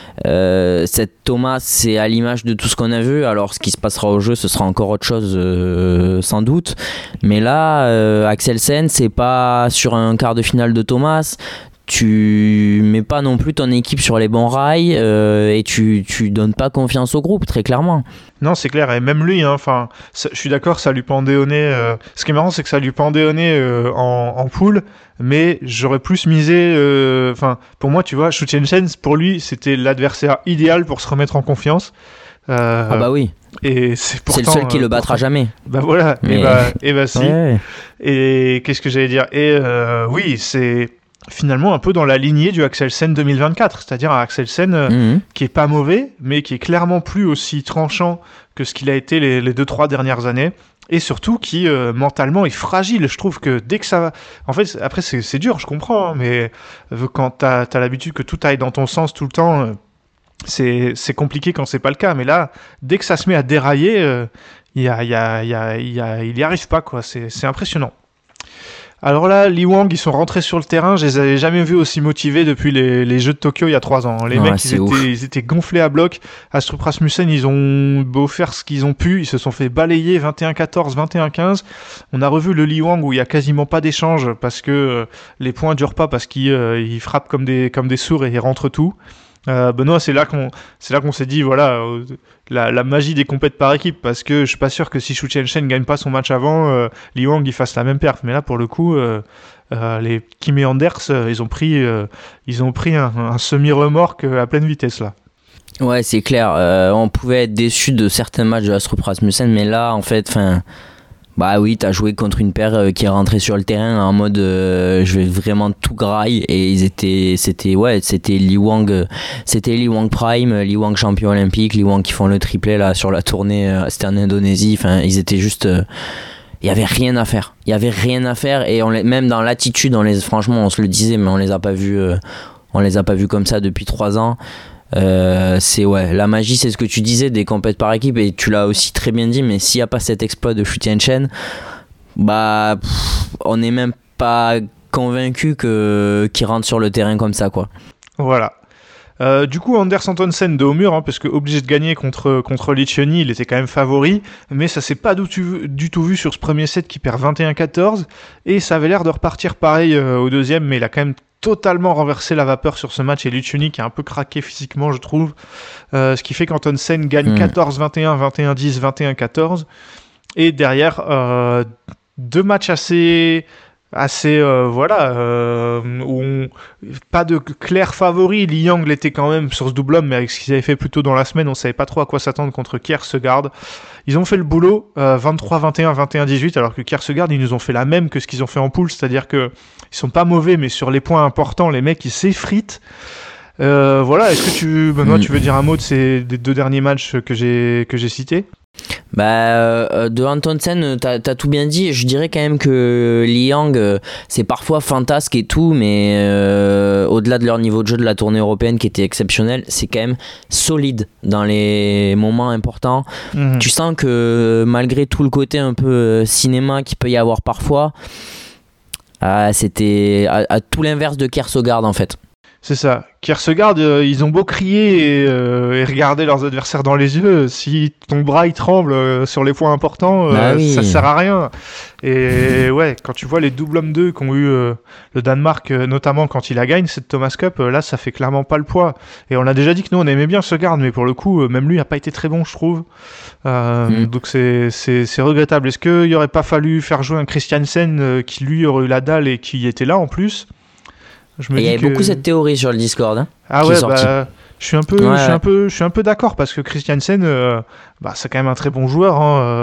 Cette Thomas, c'est à l'image de tout ce qu'on a vu. Alors ce qui se passera au jeu, ce sera encore autre chose sans doute. Mais là, Axelsen, c'est pas sur un quart de finale de Thomas. Tu mets pas non plus ton équipe sur les bons rails, et tu donnes pas confiance au groupe, très clairement. Non, c'est clair, et même lui, je suis d'accord, ça lui pendait au nez. Ce qui est marrant, c'est que ça lui pendait au nez en poule, mais j'aurais plus misé. Pour moi, tu vois, Xu Tianchen, pour lui, c'était l'adversaire idéal pour se remettre en confiance. Ah bah oui. Et c'est pourtant, le seul qui le battra jamais. Bah voilà, mais... et si. Ouais. Et qu'est-ce que j'allais dire ? Et oui, c'est finalement un peu dans la lignée du Axelsen 2024, c'est-à-dire un Axelsen qui est pas mauvais, mais qui est clairement plus aussi tranchant que ce qu'il a été les 2-3 dernières années, et surtout qui mentalement est fragile. Je trouve que dès que ça va... En fait, après c'est dur, je comprends, hein, mais quand t'as l'habitude que tout aille dans ton sens tout le temps, c'est compliqué quand c'est pas le cas. Mais là, dès que ça se met à dérailler, il y arrive pas, quoi. C'est impressionnant. Alors là, Lee Wang, ils sont rentrés sur le terrain. Je les avais jamais vus aussi motivés depuis les Jeux de Tokyo il y a 3 ans. Les mecs, ils étaient gonflés à bloc. Astrup Rasmussen, ils ont beau faire ce qu'ils ont pu. Ils se sont fait balayer 21-14, 21-15. On a revu le Lee Wang où il y a quasiment pas d'échange parce que les points durent pas, parce qu'ils frappent comme des sourds et ils rentrent tout. Benoît, c'est là qu'on s'est dit, voilà, la magie des compètes par équipe, parce que je suis pas sûr que si Xu Tianchen gagne pas son match avant, Lee Wang il fasse la même perf. Mais là, pour le coup, les Kim et Anders, ils ont pris un semi-remorque à pleine vitesse là. Ouais, c'est clair. On pouvait être déçu de certains matchs de Astrup Rasmussen, mais là, en fait, bah oui, t'as joué contre une paire qui est rentrée sur le terrain en mode je vais vraiment tout graille, et c'était Lee Wang Prime, Lee Wang champion olympique, Lee Wang qui font le triplé là sur la tournée, c'était en Indonésie. Enfin, ils étaient juste il y avait rien à faire, et même dans l'attitude, franchement on se le disait, mais on les a pas vus comme ça depuis 3 ans. C'est la magie, c'est ce que tu disais des compètes par équipe, et tu l'as aussi très bien dit, mais s'il n'y a pas cet exploit de Xu Tianchen, on n'est même pas convaincu qu'il rentre sur le terrain comme ça, quoi. Voilà. Du coup, Anders Antonsen de haut mur, parce que obligé de gagner contre Lichoni, il était quand même favori, mais ça s'est pas du tout vu sur ce premier set qui perd 21-14, et ça avait l'air de repartir pareil au deuxième, mais il a quand même totalement renversé la vapeur sur ce match, et Lichoni qui a un peu craqué physiquement, je trouve, ce qui fait qu'Antonsen gagne 14-21, 21-10, 21-14, et derrière, deux matchs assez où pas de clair favori. Li Yang l'était quand même sur ce double homme, mais avec ce qu'ils avaient fait plus tôt dans la semaine, on savait pas trop à quoi s'attendre contre Kierkegaard. Ils ont fait le boulot, 23-21, 21-18, alors que Kierkegaard, ils nous ont fait la même que ce qu'ils ont fait en poule, c'est-à-dire que ils sont pas mauvais, mais sur les points importants, les mecs ils s'effritent. Est-ce que Benoît, tu veux dire un mot des deux derniers matchs que j'ai cités? De Antonsen, t'as tout bien dit. Je dirais quand même que Li Yang, c'est parfois fantasque et tout, mais au-delà de leur niveau de jeu de la tournée européenne qui était exceptionnel, c'est quand même solide dans les moments importants. Tu sens que malgré tout le côté un peu cinéma qu'il peut y avoir parfois, c'était à tout l'inverse de Kierkegaard en fait. C'est ça. Kierkegaard, ils ont beau crier et regarder leurs adversaires dans les yeux, si ton bras il tremble sur les points importants, ça sert à rien. Et quand tu vois les double hommes 2 qu'ont eu le Danemark, notamment quand il a gagné cette Thomas Cup, là ça fait clairement pas le poids. Et on a déjà dit que nous on aimait bien Kierkegaard, mais pour le coup, même lui a pas été très bon, je trouve. Donc c'est regrettable. Est-ce qu'il y aurait pas fallu faire jouer un Christiansen qui lui aurait eu la dalle et qui était là en plus? Il y avait beaucoup cette théorie sur le Discord. Je suis un peu d'accord parce que Christiansen, c'est quand même un très bon joueur.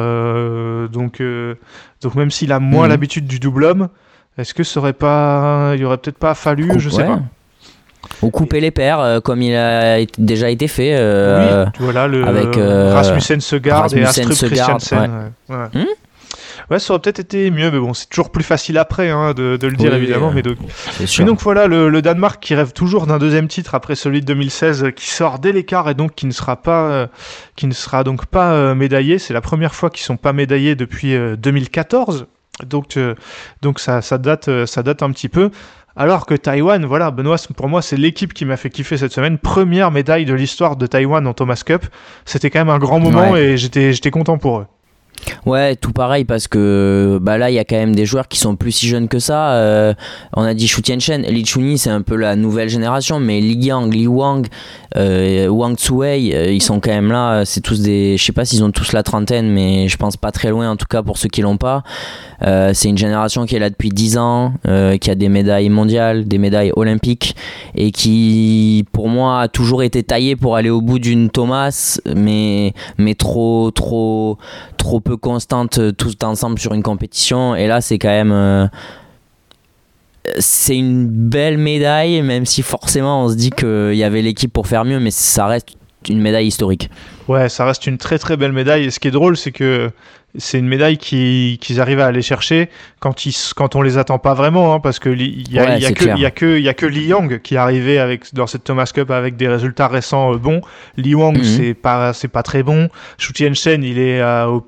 Donc même s'il a moins l'habitude du double homme, est-ce que il aurait peut-être pas fallu, je sais pas. Ou couper les paires comme il a déjà été fait. Avec Rasmussen Søgaard et Astrup Christiansen. Ouais, ça aurait peut-être été mieux, mais bon, c'est toujours plus facile après de le dire évidemment. Mais donc voilà, le Danemark qui rêve toujours d'un deuxième titre après celui de 2016, qui sort dès l'écart et donc qui ne sera donc pas médaillé. C'est la première fois qu'ils sont pas médaillés depuis 2014. Donc ça date un petit peu. Alors que Taïwan, Benoît, pour moi, c'est l'équipe qui m'a fait kiffer cette semaine. Première médaille de l'histoire de Taïwan en Thomas Cup. C'était quand même un grand moment et j'étais content pour eux. Ouais, tout pareil parce que là il y a quand même des joueurs qui sont plus si jeunes que ça. On a dit Xu Tianchen, Li Chunyi c'est un peu la nouvelle génération, mais Li Yang, Li Wang, Wang Tzuwei, ils sont quand même là. C'est tous je sais pas s'ils ont tous la trentaine, mais je pense pas très loin en tout cas pour ceux qui l'ont pas. C'est une génération qui est là depuis 10 ans, qui a des médailles mondiales, des médailles olympiques et qui pour moi a toujours été taillée pour aller au bout d'une Thomas, mais trop peu constante tous ensemble sur une compétition. Et là c'est quand même c'est une belle médaille, même si forcément on se dit qu'il y avait l'équipe pour faire mieux, mais ça reste une médaille historique. Ouais, ça reste une très très belle médaille, et ce qui est drôle c'est que c'est une médaille qu'ils arrivent à aller chercher quand on les attend pas vraiment, parce que il y a que Li Yang qui est arrivé dans cette Thomas Cup avec des résultats récents bons. Li Wang c'est pas très bon. Xu Tianchen il est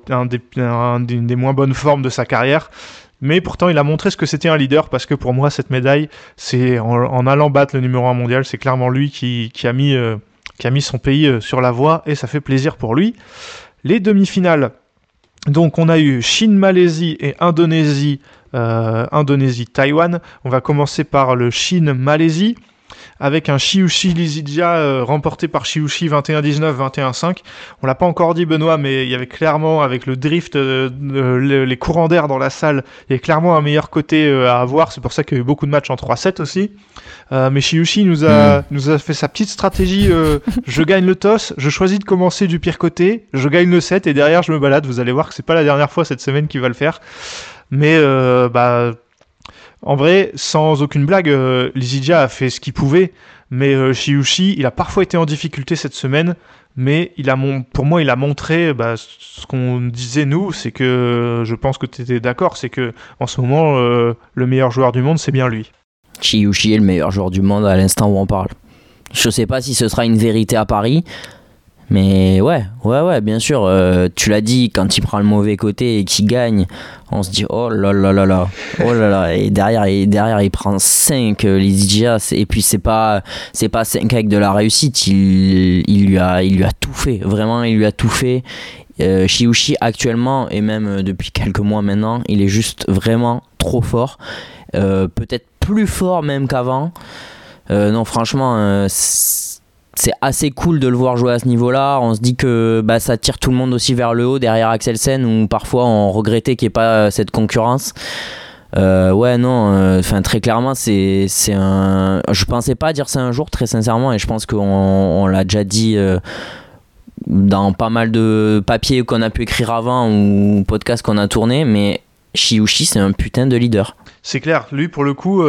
une des moins bonnes formes de sa carrière. Mais pourtant, il a montré ce que c'était un leader, parce que pour moi, cette médaille, c'est en allant battre le numéro 1 mondial, c'est clairement lui qui a mis son pays sur la voie, et ça fait plaisir pour lui. Les demi-finales, donc on a eu Chine-Malaisie et Indonésie-Taïwan. On va commencer par le Chine-Malaisie, avec un Chiuchi Lizidja remporté par Chiuchi 21-19, 21-5. On l'a pas encore dit Benoît, mais il y avait clairement, avec le drift, les courants d'air dans la salle, il y a clairement un meilleur côté à avoir. C'est pour ça qu'il y a eu beaucoup de matchs en 3-7 aussi. Mais Chiuchi nous a fait sa petite stratégie. Je gagne le toss, je choisis de commencer du pire côté, je gagne le set et derrière je me balade. Vous allez voir que c'est pas la dernière fois cette semaine qu'il va le faire. Mais en vrai, sans aucune blague, Lizidja a fait ce qu'il pouvait, mais Chiuchi, il a parfois été en difficulté cette semaine, mais pour moi, il a montré ce qu'on disait nous, c'est que, je pense que tu étais d'accord, c'est que en ce moment, le meilleur joueur du monde, c'est bien lui. Chiuchi est le meilleur joueur du monde à l'instant où on parle. Je sais pas si ce sera une vérité à Paris. Mais ouais, bien sûr. Tu l'as dit, quand il prend le mauvais côté et qu'il gagne, on se dit oh là là là là, oh là là. Et derrière il prend 5 Lizidja, et puis c'est pas 5 avec de la réussite. Il lui a tout fait. Vraiment, il lui a tout fait. Shiushi actuellement, et même depuis quelques mois maintenant, il est juste vraiment trop fort. Peut-être plus fort même qu'avant. Non, franchement, c'est assez cool de le voir jouer à ce niveau-là. On se dit que ça tire tout le monde aussi vers le haut derrière Axelsen, où parfois on regrettait qu'il n'y ait pas cette concurrence. Très clairement, c'est un. Je pensais pas dire ça un jour, très sincèrement, et je pense qu'on l'a déjà dit dans pas mal de papiers qu'on a pu écrire avant ou podcasts qu'on a tournés, mais Shiushi, c'est un putain de leader. C'est clair, lui pour le coup,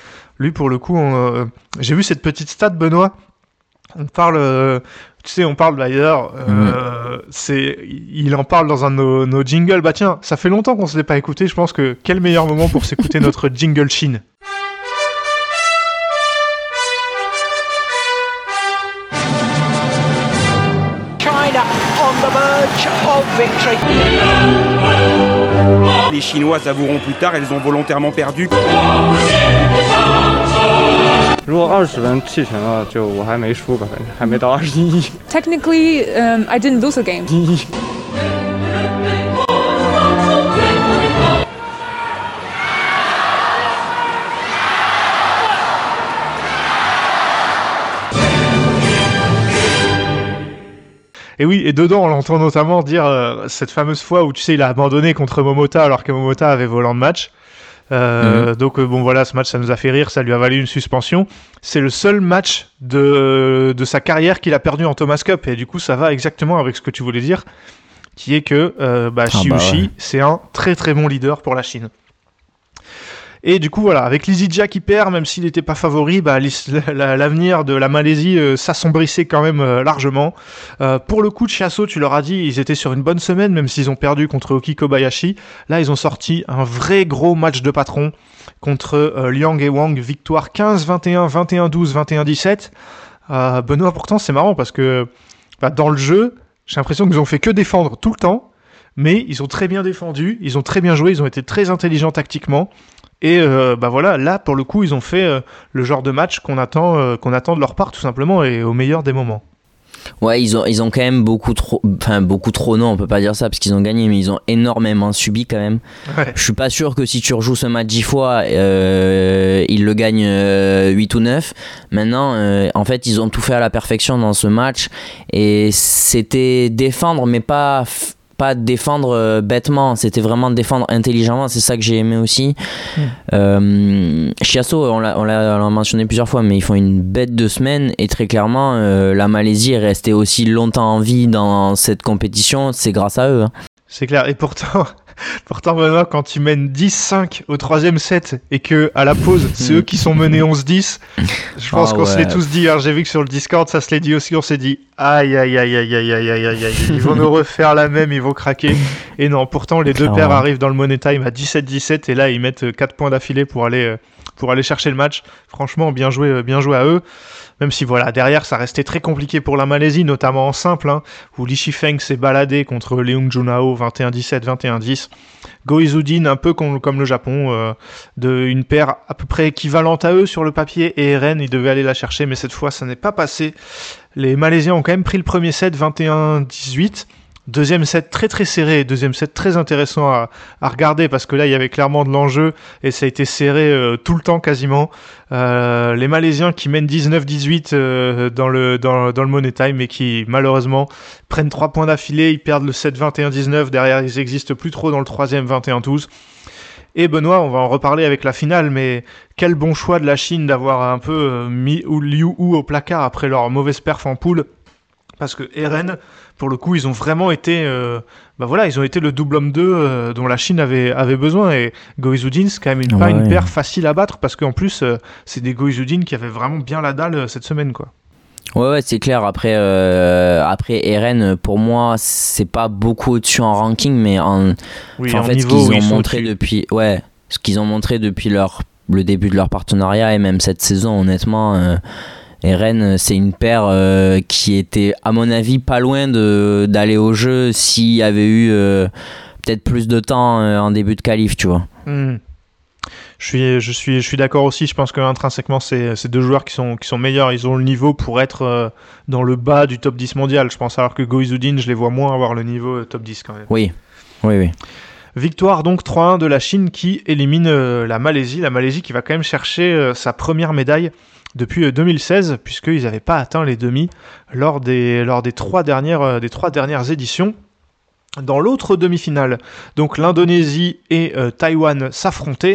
j'ai vu cette petite stat, Benoît. On parle d'ailleurs, il en parle dans un de nos jingles. Bah tiens, ça fait longtemps qu'on se l'est pas écouté. Je pense que quel meilleur moment pour s'écouter notre jingle Chine. China on the verge of victory. Les Chinois avoueront plus tard, elles ont volontairement perdu. 如果20分弃权了，就我还没输吧，反正还没到21。 Technically, I didn't lose a game. Et oui, et dedans, on l'entend notamment dire cette fameuse fois où, tu sais, il a abandonné contre Momota alors que Momota avait volant de match. Donc voilà, ce match, ça nous a fait rire, ça lui a valu une suspension. C'est le seul match de sa carrière qu'il a perdu en Thomas Cup, et du coup ça va exactement avec ce que tu voulais dire, qui est que Shiushi, c'est un très très bon leader pour la Chine. Et du coup voilà, avec Lizidja qui perd, même s'il n'était pas favori, l'avenir de la Malaisie s'assombrissait quand même largement. Pour le coup de Chiasso, tu leur as dit, ils étaient sur une bonne semaine, même s'ils ont perdu contre Oki Kobayashi. Là, ils ont sorti un vrai gros match de patron contre Liang et Wang, victoire 15-21, 21-12, 21-17. Benoît, pourtant, c'est marrant parce que dans le jeu, j'ai l'impression qu'ils ont fait que défendre tout le temps, mais ils ont très bien défendu, ils ont très bien joué, ils ont été très intelligents tactiquement. Et voilà, là pour le coup ils ont fait le genre de match qu'on attend de leur part tout simplement, et au meilleur des moments. Ouais, ils ont quand même beaucoup trop, non, on peut pas dire ça parce qu'ils ont gagné, mais ils ont énormément subi quand même. Ouais. Je suis pas sûr que si tu rejoues ce match 10 fois, ils le gagnent 8 ou 9. Maintenant, en fait, ils ont tout fait à la perfection dans ce match, et c'était défendre, mais pas défendre bêtement, c'était vraiment défendre intelligemment. C'est ça que j'ai aimé aussi. Chiasso, on l'a mentionné plusieurs fois, mais ils font une bête de semaine, et très clairement la Malaisie est restée aussi longtemps en vie dans cette compétition, c'est grâce à eux. C'est clair, et pourtant Benoît, quand tu mènes 10-5 au troisième set et que à la pause c'est eux qui sont menés 11-10, je pense qu'on se l'est tous dit, hein. J'ai vu que sur le Discord ça se l'est dit aussi, on s'est dit aïe, ils vont nous refaire la même, ils vont craquer. Et non, pourtant les deux paires arrivent dans le Money Time à 17-17, et là ils mettent 4 points d'affilée pour aller chercher le match. Franchement, bien joué à eux. Même si voilà, derrière ça restait très compliqué pour la Malaisie, notamment en simple, hein, où Li Shifeng s'est baladé contre Leung Junao 21-17, 21-10. Go Izudin, un peu comme le Japon, une paire à peu près équivalente à eux sur le papier, et Eren, il devait aller la chercher, mais cette fois ça n'est pas passé. Les Malaisiens ont quand même pris le premier set 21-18. Deuxième set très très serré, deuxième set très intéressant à regarder, parce que là il y avait clairement de l'enjeu et ça a été serré tout le temps quasiment. Les Malaisiens qui mènent 19-18 dans le Money Time, et qui malheureusement prennent 3 points d'affilée, ils perdent le set 21-19, derrière ils n'existent plus trop dans le troisième 21-12. Et Benoît, on va en reparler avec la finale, mais quel bon choix de la Chine d'avoir un peu mis Liu Hu au placard après leur mauvaise perf en poule. Parce que Eren, pour le coup, ils ont vraiment été, ils ont été le double homme 2 dont la Chine avait besoin. Et Go Izudin, c'est quand même pas une paire facile à battre, parce qu'en plus, c'est des Go Izudin qui avaient vraiment bien la dalle cette semaine, quoi. Ouais, c'est clair. Après Eren, pour moi, c'est pas beaucoup au-dessus en ranking, mais en fait, ce qu'ils ont montré depuis, ce qu'ils ont montré depuis le début de leur partenariat, et même cette saison, honnêtement. Et Rennes, c'est une paire qui était, à mon avis, pas loin d'aller au jeu s'il y avait eu peut-être plus de temps en début de qualif, tu vois. Je suis d'accord aussi. Je pense qu'intrinsèquement, c'est deux joueurs qui sont meilleurs. Ils ont le niveau pour être dans le bas du top 10 mondial, je pense. Alors que Goizuddin, je les vois moins avoir le niveau top 10 quand même. Oui. Victoire donc 3-1 de la Chine qui élimine la Malaisie. La Malaisie qui va quand même chercher sa première médaille depuis 2016, puisqu'ils n'avaient pas atteint les demi lors des 3 dernières éditions. Dans l'autre demi-finale, donc l'Indonésie et Taïwan s'affrontaient.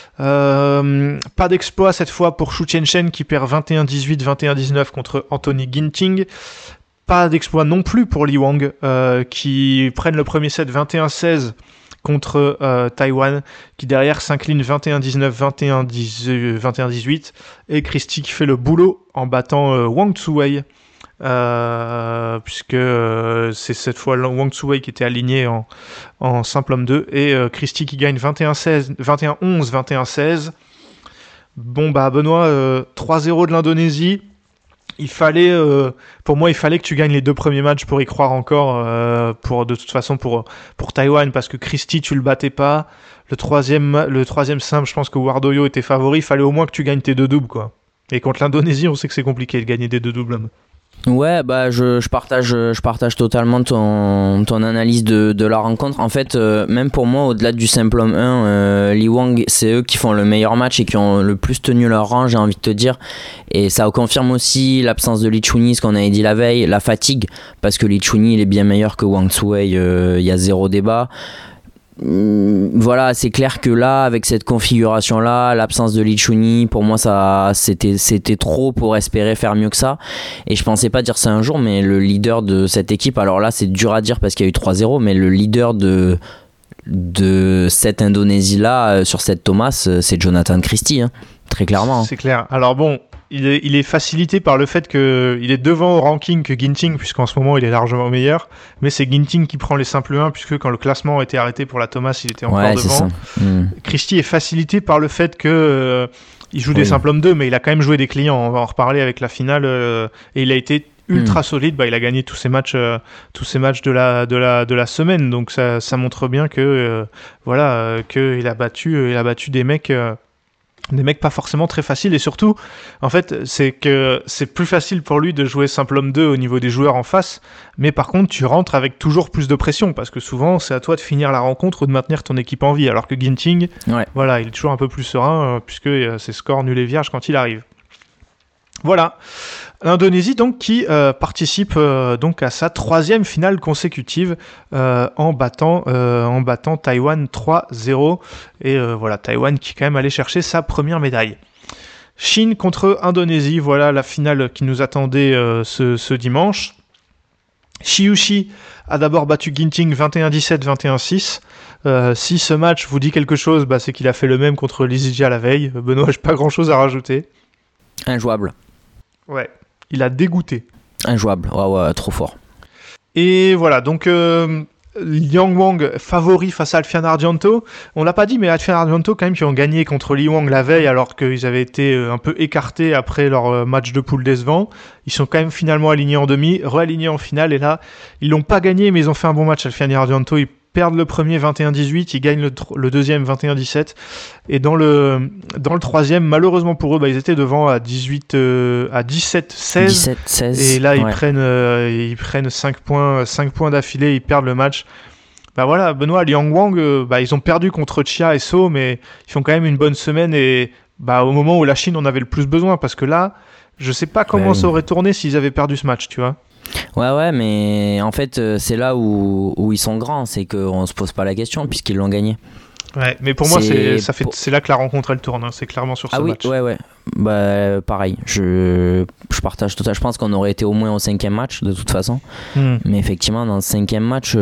Pas d'exploit cette fois pour Xu Tianchen qui perd 21-18, 21-19 contre Anthony Ginting. Pas d'exploit non plus pour Li Wang qui prennent le premier set 21-16 contre Taïwan, qui derrière s'incline 21-19, 21-18, et Christie qui fait le boulot en battant Wang Tzuwei, puisque c'est cette fois Wang Tzuwei qui était aligné en simple homme 2, et Christie qui gagne 21-11, 21-16. Bon bah Benoît, 3-0 de l'Indonésie. Pour moi, il fallait que tu gagnes les 2 premiers matchs pour y croire encore. De toute façon, pour Taïwan, parce que Christie, tu le battais pas. Le troisième simple, je pense que Wardoyo était favori. Il fallait au moins que tu gagnes tes 2 doubles, quoi. Et contre l'Indonésie, on sait que c'est compliqué de gagner des 2 doubles. Ouais, bah je partage totalement ton analyse de la rencontre. En fait, même pour moi, au-delà du simple homme 1, Li Wang, c'est eux qui font le meilleur match et qui ont le plus tenu leur rang, j'ai envie de te dire. Et ça confirme aussi l'absence de Li Chunyi, ce qu'on avait dit la veille, la fatigue, parce que Li Chunyi, il est bien meilleur que Wang Tzuwei, il y a zéro débat. Voilà, c'est clair que là, avec cette configuration-là, l'absence de Li Chunyi, pour moi, c'était trop pour espérer faire mieux que ça. Et je pensais pas dire ça un jour, mais le leader de cette équipe, alors là, c'est dur à dire parce qu'il y a eu 3-0, mais le leader de cette Indonésie-là, sur cette Thomas, c'est Jonathan Christie, hein, très clairement. C'est clair. Alors bon, il est facilité par le fait qu'il est devant au ranking que Ginting, puisqu'en ce moment il est largement meilleur, mais c'est Ginting qui prend les simples 1, puisque quand le classement a été arrêté pour la Thomas, il était encore devant. Christie est facilité par le fait que il joue des simples hommes 2, mais il a quand même joué des clients, on va en reparler avec la finale, et il a été ultra solide. Il a gagné tous ses matchs de la semaine, donc ça montre bien que qu'il a battu des mecs pas forcément très faciles, et surtout en fait c'est que c'est plus facile pour lui de jouer simple homme 2 au niveau des joueurs en face, mais par contre tu rentres avec toujours plus de pression parce que souvent c'est à toi de finir la rencontre ou de maintenir ton équipe en vie, alors que Ginting il est toujours un peu plus serein puisque ses scores nuls et vierges quand il arrive. Voilà, l'Indonésie donc qui participe donc à sa 3e finale consécutive en battant Taïwan 3-0, et voilà, Taïwan qui quand même allait chercher sa première médaille. Chine contre Indonésie, voilà la finale qui nous attendait ce dimanche. Shiyushi a d'abord battu Ginting 21-17, 21-6. Si ce match vous dit quelque chose, c'est qu'il a fait le même contre Lizija la veille. Benoît, j'ai pas grand chose à rajouter. Injouable. Ouais, il a dégoûté. Injouable, ouais, trop fort. Et voilà, donc Liang Wang favori face à Alfian Argento. On l'a pas dit, mais Alfian Argento quand même qui ont gagné contre Li Wang la veille alors qu'ils avaient été un peu écartés après leur match de poule décevant. Ils sont quand même finalement alignés en demi, réalignés en finale, et là, ils l'ont pas gagné, mais ils ont fait un bon match. Alfian Argento, ils perdent le premier 21-18, ils gagnent le deuxième 21-17, et dans le troisième, malheureusement pour eux, ils étaient devant à 17-16, 17-16, et là ils prennent 5 points d'affilée, ils perdent le match. Voilà, Benoît, Liang Wang, ils ont perdu contre Chia et So, mais ils font quand même une bonne semaine, et au moment où la Chine en avait le plus besoin, parce que là, je sais pas comment ça aurait tourné s'ils avaient perdu ce match, tu vois. Ouais, mais en fait, c'est là où ils sont grands, c'est qu'on se pose pas la question puisqu'ils l'ont gagné. Ouais, mais pour moi, c'est là que la rencontre elle tourne, c'est clairement sur ce match. Ouais. Pareil, je partage tout ça. Je pense qu'on aurait été au moins au 5e match de toute façon. Mais effectivement, dans le 5e match,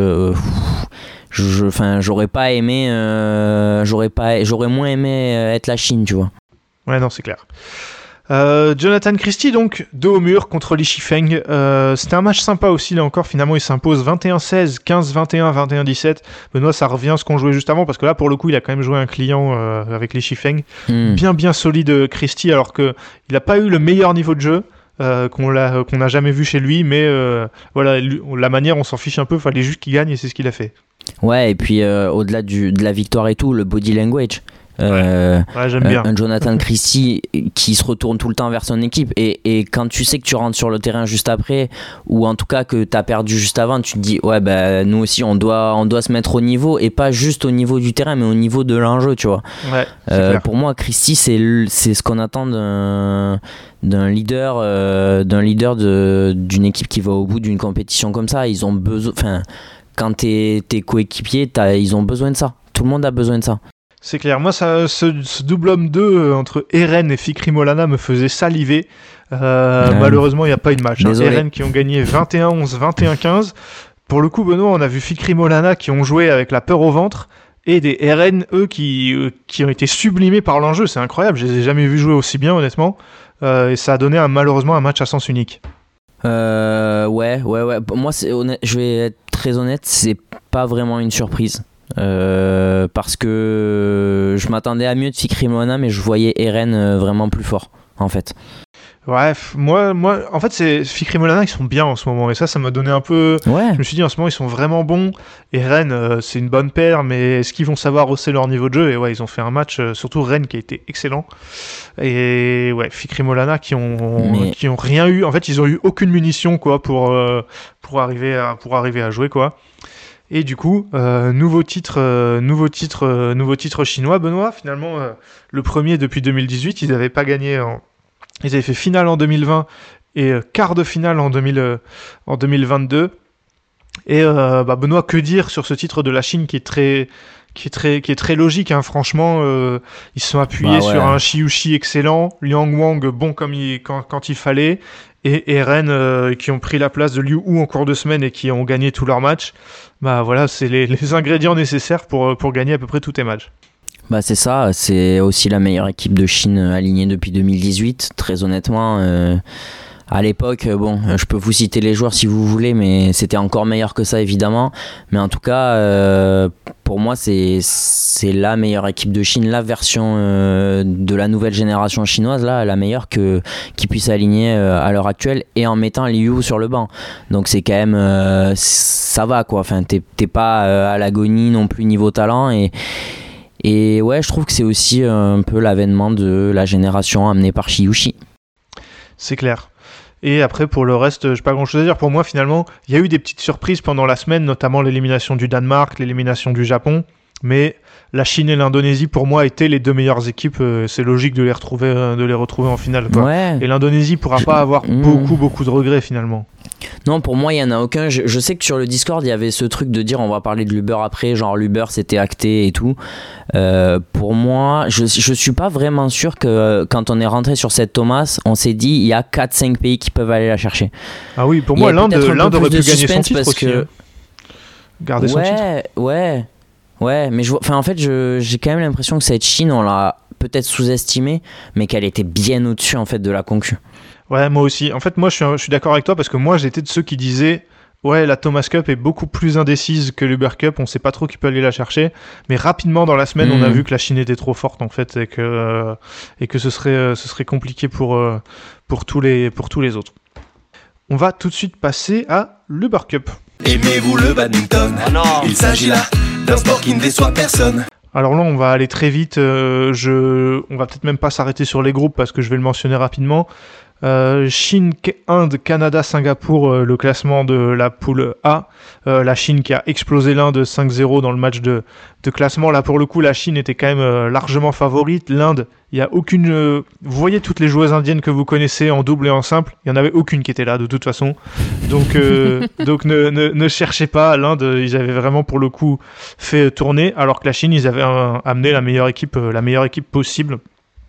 j'aurais pas aimé, j'aurais moins aimé être la Chine, tu vois. Ouais, non, c'est clair. Jonathan Christie donc dos au mur contre Li Shifeng. C'était un match sympa aussi, là encore finalement il s'impose 21-16, 15-21, 21-17. Benoît, ça revient à ce qu'on jouait juste avant, parce que là pour le coup il a quand même joué un client avec Li Shifeng. Bien solide Christie, alors qu'il n'a pas eu le meilleur niveau de jeu. qu'on n'a jamais vu chez lui, mais voilà, la manière, on s'en fiche un peu, fallait juste qu'il gagne et c'est ce qu'il a fait. Ouais, et puis au-delà de la victoire et tout, le body language. Ouais, j'aime bien. Un Jonathan Christie qui se retourne tout le temps vers son équipe et quand tu sais que tu rentres sur le terrain juste après ou en tout cas que t'as perdu juste avant, tu te dis ouais bah nous aussi on doit se mettre au niveau et pas juste au niveau du terrain mais au niveau de l'enjeu, tu vois. Ouais, pour moi Christie c'est ce qu'on attend d'un leader d'une équipe qui va au bout d'une compétition comme ça. Ils ont besoin, enfin quand t'es coéquipier ils ont besoin de ça, tout le monde a besoin de ça. C'est clair. Moi, ce double homme 2 entre Eren et Fikri Molana me faisait saliver. Malheureusement, il n'y a pas eu de match. Eren qui ont gagné 21-11, 21-15. Pour le coup, Benoît, on a vu Fikri Molana qui ont joué avec la peur au ventre et des Eren, eux, qui ont été sublimés par l'enjeu. C'est incroyable. Je les ai jamais vus jouer aussi bien, honnêtement. Et ça a donné malheureusement un match à sens unique. Ouais. Moi, je vais être très honnête, c'est pas vraiment une surprise. Parce que je m'attendais à mieux de Fikri Molana, mais je voyais Eren vraiment plus fort en fait. Ouais, moi en fait c'est Fikri Molana, ils sont bien en ce moment et ça m'a donné un peu. Ouais. Je me suis dit en ce moment ils sont vraiment bons. Eren c'est une bonne paire, mais est-ce qu'ils vont savoir hausser leur niveau de jeu? Et ouais, ils ont fait un match, surtout Eren qui a été excellent. Et ouais, Fikri Molana qui ont rien eu. En fait, ils ont eu aucune munition quoi pour arriver à jouer quoi. Et du coup, nouveau titre chinois, Benoît. Finalement, le premier depuis 2018, ils n'avaient pas gagné. Ils avaient fait finale en 2020 et quart de finale en 2022. Et Benoît, que dire sur ce titre de la Chine qui est très logique, hein, franchement. Ils se sont appuyés sur un Xiushi excellent, Liang Wang bon comme quand il fallait, et Eren qui ont pris la place de Liu Hu en cours de semaine et qui ont gagné tous leurs matchs. Bah voilà, c'est les ingrédients nécessaires pour gagner à peu près tous tes matchs. Bah c'est ça, c'est aussi la meilleure équipe de Chine alignée depuis 2018, très honnêtement. À l'époque, je peux vous citer les joueurs si vous voulez, mais c'était encore meilleur que ça évidemment. Mais en tout cas, pour moi, c'est la meilleure équipe de Chine, la version de la nouvelle génération chinoise, là, la meilleure qui puisse aligner à l'heure actuelle et en mettant Liu sur le banc. Donc c'est quand même, ça va quoi. Enfin, t'es pas à l'agonie non plus niveau talent et ouais, je trouve que c'est aussi un peu l'avènement de la génération amenée par Xiushi. C'est clair. Et après, pour le reste, j'ai pas grand-chose à dire. Pour moi, finalement, il y a eu des petites surprises pendant la semaine, notamment l'élimination du Danemark, l'élimination du Japon. Mais la Chine et l'Indonésie, pour moi, étaient les deux meilleures équipes. C'est logique de les retrouver en finale, quoi. Ouais. Et l'Indonésie pourra pas avoir beaucoup de regrets, finalement. Non, pour moi, il y en a aucun. Je sais que sur le Discord, il y avait ce truc de dire on va parler de l'Uber après, genre l'Uber c'était acté et tout. Pour moi, je suis pas vraiment sûr que quand on est rentré sur cette Thomas, on s'est dit il y a 4-5 pays qui peuvent aller la chercher. Ah oui, pour moi, l'Inde aurait pu gagner son titre aussi. Garder son titre. Ouais, mais en fait, j'ai quand même l'impression que cette Chine, on l'a peut-être sous-estimée, mais qu'elle était bien au-dessus en fait de la concu. Ouais, moi aussi. En fait, moi, je suis d'accord avec toi parce que moi, j'étais de ceux qui disaient ouais, la Thomas Cup est beaucoup plus indécise que l'Uber Cup. On sait pas trop qui peut aller la chercher. Mais rapidement, dans la semaine, on a vu que la Chine était trop forte, en fait, et que ce serait compliqué pour tous les autres. On va tout de suite passer à l'Uber Cup. Aimez-vous le badminton? Il s'agit là d'un sport qui ne déçoit personne. Alors là, on va aller très vite. On va peut-être même pas s'arrêter sur les groupes parce que je vais le mentionner rapidement. Chine, Inde, Canada, Singapour, le classement de la poule A. La Chine qui a explosé l'Inde 5-0 dans le match de classement. Là, pour le coup, la Chine était quand même largement favorite. L'Inde, il n'y a aucune... vous voyez toutes les joueuses indiennes que vous connaissez en double et en simple. Il n'y en avait aucune qui était là, de toute façon. Donc ne cherchez pas. L'Inde, ils avaient vraiment, pour le coup, fait tourner. Alors que la Chine, ils avaient amené la meilleure équipe possible.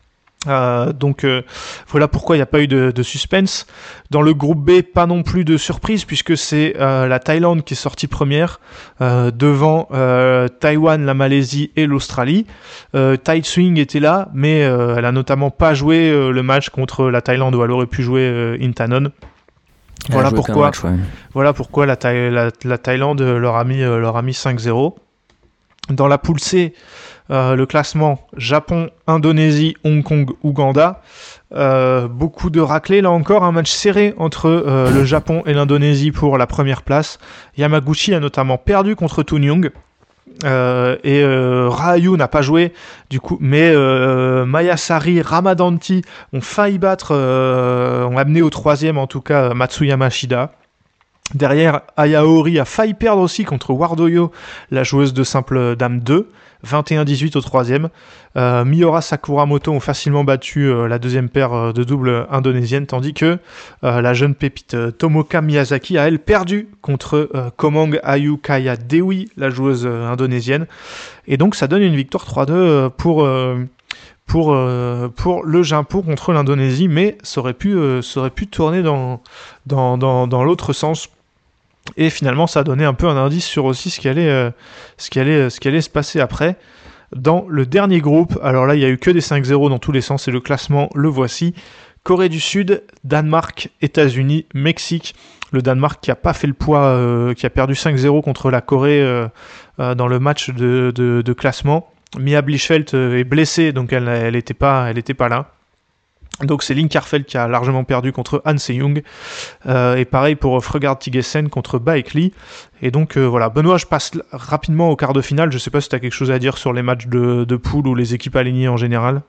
Donc voilà pourquoi il n'y a pas eu de suspense. Dans le groupe B, pas non plus de surprise puisque c'est la Thaïlande qui est sortie première devant Taïwan, la Malaisie et l'Australie. Tai Tsing était là, mais elle a notamment pas joué le match contre la Thaïlande où elle aurait pu jouer Intanon. Voilà pourquoi la Thaïlande leur a mis 5-0. Dans la poule C, le classement Japon, Indonésie, Hong Kong, Ouganda. Beaucoup de raclés, là encore, un match serré entre le Japon et l'Indonésie pour la première place. Yamaguchi a notamment perdu contre Toon-Young. Et Ryu n'a pas joué du coup, mais Mayasari, Ramadanti ont failli battre, ont amené au troisième en tout cas Matsuyama Shida. Derrière, Ayaori a failli perdre aussi contre Wardoyo, la joueuse de simple dame 2, 21-18 au troisième. Miura Sakuramoto ont facilement battu la deuxième paire de double indonésienne, tandis que la jeune pépite Tomoka Miyazaki a elle perdu contre Komang Ayu Kaya Dewi, la joueuse indonésienne. Et donc ça donne une victoire 3-2 pour le Japon contre l'Indonésie, mais ça aurait pu tourner dans l'autre sens. Et finalement, ça a donné un peu un indice sur aussi ce qui allait se passer après. Dans le dernier groupe, alors là, il n'y a eu que des 5-0 dans tous les sens, et le classement, le voici. Corée du Sud, Danemark, États-Unis, Mexique. Le Danemark qui n'a pas fait le poids, qui a perdu 5-0 contre la Corée dans le match de classement. Mia Blichfeldt est blessée, donc elle était pas là. Donc c'est Linkarfeld qui a largement perdu contre Han Se-young. Et pareil pour Fregard Tigesen contre Baek Lee. Et donc voilà, Benoît, je passe rapidement au quart de finale. Je sais pas si tu as quelque chose à dire sur les matchs de poule ou les équipes alignées en général.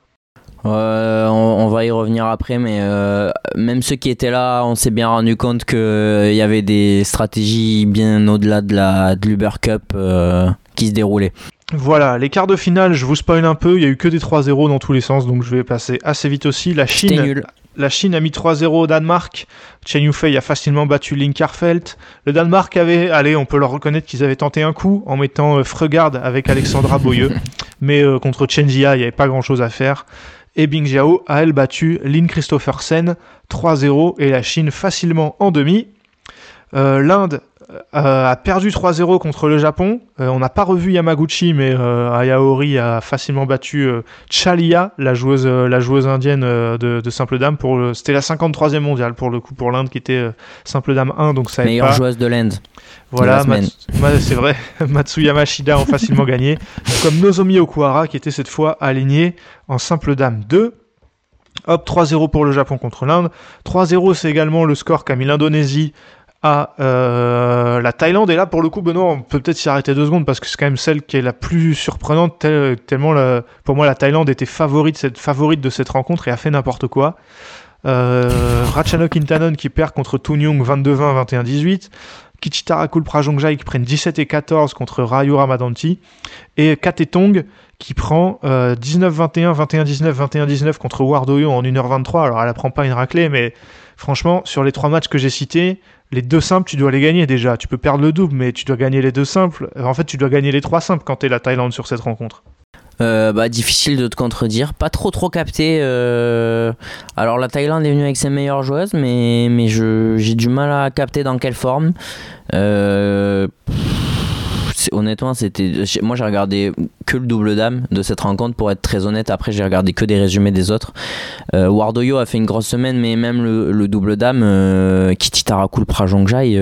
On va y revenir après, mais même ceux qui étaient là, on s'est bien rendu compte qu'il y avait des stratégies bien au-delà de l'Uber Cup qui se déroulaient. Voilà, les quarts de finale, je vous spoil un peu, il y a eu que des 3-0 dans tous les sens, donc je vais passer assez vite aussi. La Chine a mis 3-0 au Danemark. Chen Yufei a facilement battu Linkarfeld. Le Danemark on peut leur reconnaître qu'ils avaient tenté un coup en mettant Fregard avec Alexandra Boyeux, mais contre Chen Jia, il n'y avait pas grand-chose à faire. Et Bing Jiao a elle battu Lin Christophersen 3-0 et la Chine facilement en demi. L'Inde a perdu 3-0 contre le Japon. On n'a pas revu Yamaguchi, mais Ayaori a facilement battu Chalia, la joueuse indienne de simple dame. C'était la 53e mondiale pour le coup pour l'Inde qui était simple dame 1, donc ça meilleure joueuse de l'Inde. Voilà, c'est vrai. Matsuyama Shida ont facilement gagné, comme Nozomi Okuhara qui était cette fois alignée en simple dame 2. Hop, 3-0 pour le Japon contre l'Inde. 3-0, c'est également le score qu'a mis l'Indonésie à la Thaïlande. Et là, pour le coup, Benoît, on peut peut-être s'y arrêter 2 secondes parce que c'est quand même celle qui est la plus surprenante, tellement pour moi la Thaïlande était favorite de cette rencontre et a fait n'importe quoi. Ratchanok Intanon qui perd contre Toon-Young 22-20, 21-18. Kichitara Kulprajongjai qui prennent 17 et 14 contre Ryu Ramadanti. Et Katetong qui prend 19-21, 21-19, 21-19 contre Wardoyo en 1h23. Alors elle ne prend pas une raclée, mais franchement, sur les 3 matchs que j'ai cités, les 2 simples, tu dois les gagner déjà. Tu peux perdre le double, mais tu dois gagner les 2 simples. En fait, tu dois gagner les 3 simples quand tu es la Thaïlande sur cette rencontre. Difficile de te contredire, pas trop capté. Alors la Thaïlande est venue avec ses meilleures joueuses, mais j'ai du mal à capter dans quelle forme. Honnêtement, moi j'ai regardé que le double dame de cette rencontre pour être très honnête. Après j'ai regardé que des résumés des autres. Wardoyo a fait une grosse semaine, mais même le double dame, Kichitara Kulprajongjai,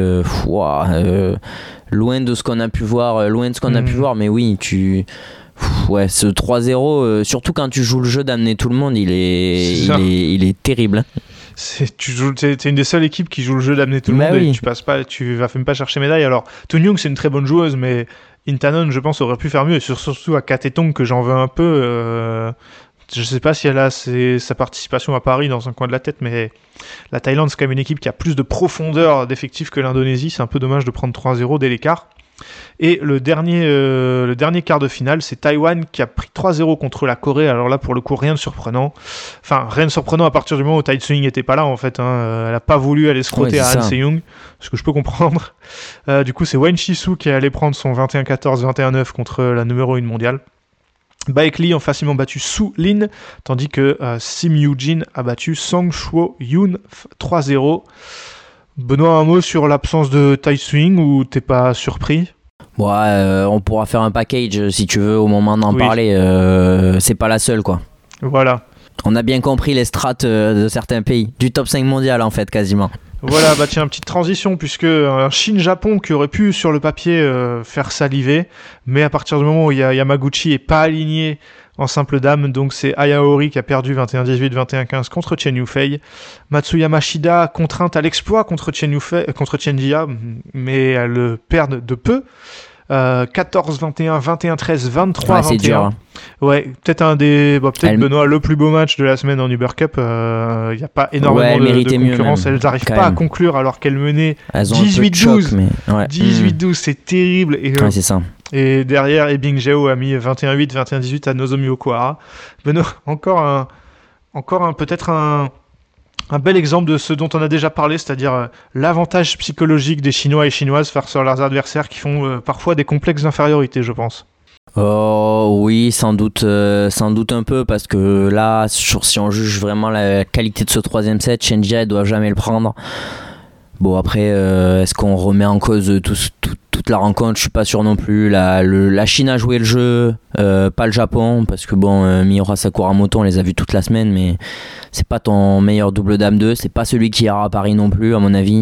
loin de ce qu'on a pu voir, mais oui, ce 3-0, surtout quand tu joues le jeu d'amener tout le monde, il est terrible. T'es une des seules équipes qui joue le jeu d'amener tout le monde et tu vas même pas chercher médaille. Alors Toon-Young c'est une très bonne joueuse, mais Intanon je pense aurait pu faire mieux, et surtout à Katetong que j'en veux un peu. Je sais pas si elle a sa participation à Paris dans un coin de la tête, mais la Thaïlande c'est quand même une équipe qui a plus de profondeur d'effectifs que l'Indonésie. C'est un peu dommage de prendre 3-0 dès l'écart. Et le dernier quart de finale, c'est Taïwan qui a pris 3-0 contre la Corée. Alors là, pour le coup, rien de surprenant. Enfin, rien de surprenant à partir du moment où Tai Tzu-Ying n'était pas là, en fait. Elle n'a pas voulu aller se frotter à Han Se-young, ce que je peux comprendre. Du coup, c'est Wen Shisu qui est allé prendre son 21-14, 21-9 contre la numéro 1 mondiale. Baek Lee ont facilement battu Su Lin, tandis que Sim Yoo-jin a battu Song Chwo-yoon 3-0. Benoît, un mot sur l'absence de Tai Tzu-Ying ou t'es pas surpris ? On pourra faire un package si tu veux au moment d'en parler. C'est pas la seule, quoi. Voilà. On a bien compris les strates de certains pays, du top 5 mondial en fait, quasiment. Voilà, bah tiens, petite transition, puisque un Chine-Japon qui aurait pu sur le papier faire saliver, mais à partir du moment où Yamaguchi est pas aligné en simple dame, donc c'est Aya Ori qui a perdu 21-18, 21-15 contre Chen Yufei. Matsuyama Shida contrainte à l'exploit contre Chen Jia, mais elle le perd de peu. 14-21, 21-13, 23-21. C'est dur. Hein. Ouais, peut-être Benoît, le plus beau match de la semaine en Uber Cup. Il n'y a pas énormément de concurrence. Elles n'arrivent pas à conclure alors qu'elles menaient 18-12. 18-12, c'est terrible. Et, c'est ça. Et derrière, Ebing Jao a mis 21-8, 21-18 à Nozomi Okuhara. Benoît, peut-être un bel exemple de ce dont on a déjà parlé, c'est-à-dire l'avantage psychologique des Chinois et Chinoises face à leurs adversaires qui font parfois des complexes d'infériorité, je pense. Oh oui, sans doute un peu, parce que là, si on juge vraiment la qualité de ce troisième set, Chen Jia ne doit jamais le prendre. Bon, après, est-ce qu'on remet en cause toute la rencontre? Je suis pas sûr non plus. La Chine a joué le jeu, pas le Japon, parce que Miura Sakuramoto, on les a vus toute la semaine, mais c'est pas ton meilleur double dame 2, c'est pas celui qui ira à Paris non plus, à mon avis.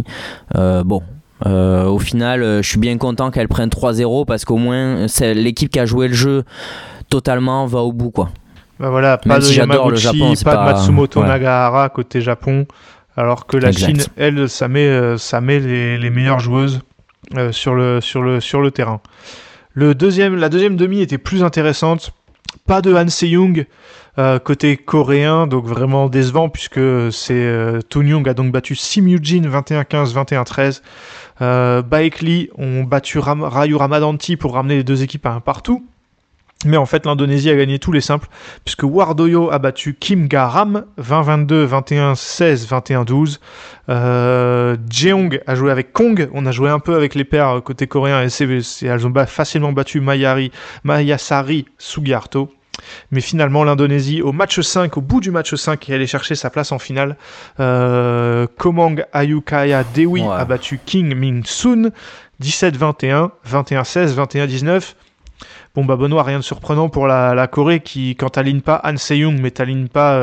Au final, je suis bien content qu'elle prenne 3-0, parce qu'au moins, c'est l'équipe qui a joué le jeu totalement va au bout, quoi. Bah voilà, pas de Yamaguchi, pas de Matsumoto Nagahara côté Japon. Alors que la Chine, elle, ça met les meilleures joueuses sur le terrain. La deuxième demi était plus intéressante. Pas de Han Se-young côté coréen, donc vraiment décevant, puisque Toon-young a donc battu Sim Yoo-jin 21-15, 21-13. Baek Lee ont battu Ryu Ramadanti pour ramener les deux équipes à un partout. Mais en fait, l'Indonésie a gagné tous les simples, puisque Wardoyo a battu Kim Ga-ram 20-22, 21-16, 21-12. Jeong a joué avec Kong. On a joué un peu avec les paires côté coréen et elles ont facilement battu Mayasari Sugiarto. Mais finalement, l'Indonésie, au bout du match 5, est allée chercher sa place en finale. Komang Ayukaya Dewi a battu King Min-soon 17-21, 21-16, 21-19. Bon Benoît, rien de surprenant pour la Corée qui, quand t'alignes pas Han Se-young, mais t'alignes pas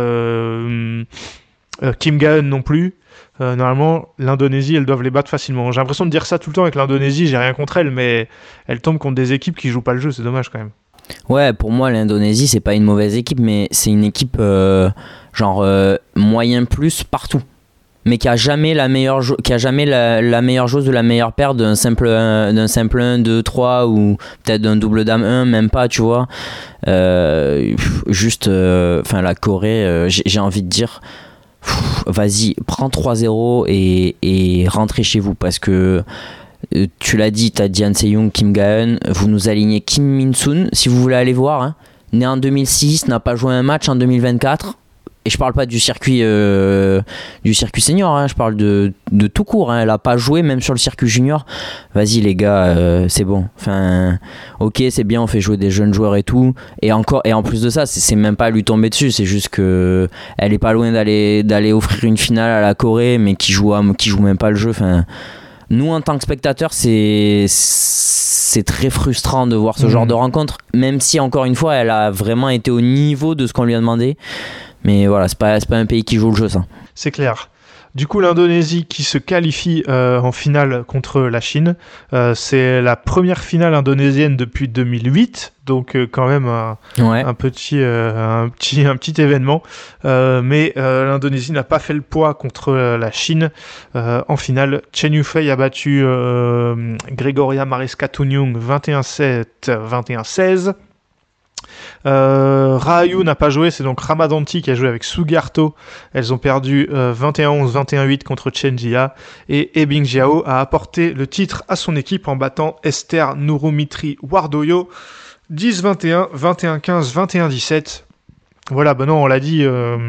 Kim Ga-eun non plus, normalement l'Indonésie, elles doivent les battre facilement. J'ai l'impression de dire ça tout le temps avec l'Indonésie, j'ai rien contre elle, mais elle tombe contre des équipes qui jouent pas le jeu, c'est dommage quand même. Ouais, pour moi l'Indonésie c'est pas une mauvaise équipe, mais c'est une équipe moyen plus partout, mais qui a jamais la meilleure la meilleure joueuse de la meilleure paire d'un simple 1, 2, 3 ou peut-être d'un double dame 1, même pas, tu vois. La Corée, j'ai envie de dire, vas-y, prends 3-0 et rentrez chez vous, parce que tu l'as dit, t'as dit Han Se-young, Kim Ga-eun, vous nous alignez Kim Min-soon, si vous voulez aller voir, hein, né en 2006, n'a pas joué un match en 2024. Et je parle pas du circuit senior, hein, je parle de tout court, hein. Elle a pas joué même sur le circuit junior. Vas-y les gars, c'est bon. Enfin, ok, c'est bien, on fait jouer des jeunes joueurs et tout. Et en plus de ça, c'est même pas à lui tomber dessus, c'est juste que elle est pas loin d'aller offrir une finale à la Corée, mais qui joue même pas le jeu. Enfin, nous en tant que spectateurs, c'est très frustrant de voir ce genre de rencontre, même si encore une fois, elle a vraiment été au niveau de ce qu'on lui a demandé. Mais voilà, c'est pas un pays qui joue le jeu, ça. C'est clair. Du coup, l'Indonésie qui se qualifie en finale contre la Chine. C'est la première finale indonésienne depuis 2008, donc quand même un petit événement. Mais l'Indonésie n'a pas fait le poids contre la Chine. En finale, Chen Yufei a battu Gregoria Mariska Toon-young 21-7, 21-16. Ryu n'a pas joué, c'est donc Ramadanti qui a joué avec Sugiarto. Elles ont perdu 21-11, 21-8 contre Chen Jia, et Ebing Jao a apporté le titre à son équipe en battant Esther Nurumitri Wardoyo 10-21, 21-15, 21-17. Voilà, Benoît, on l'a dit,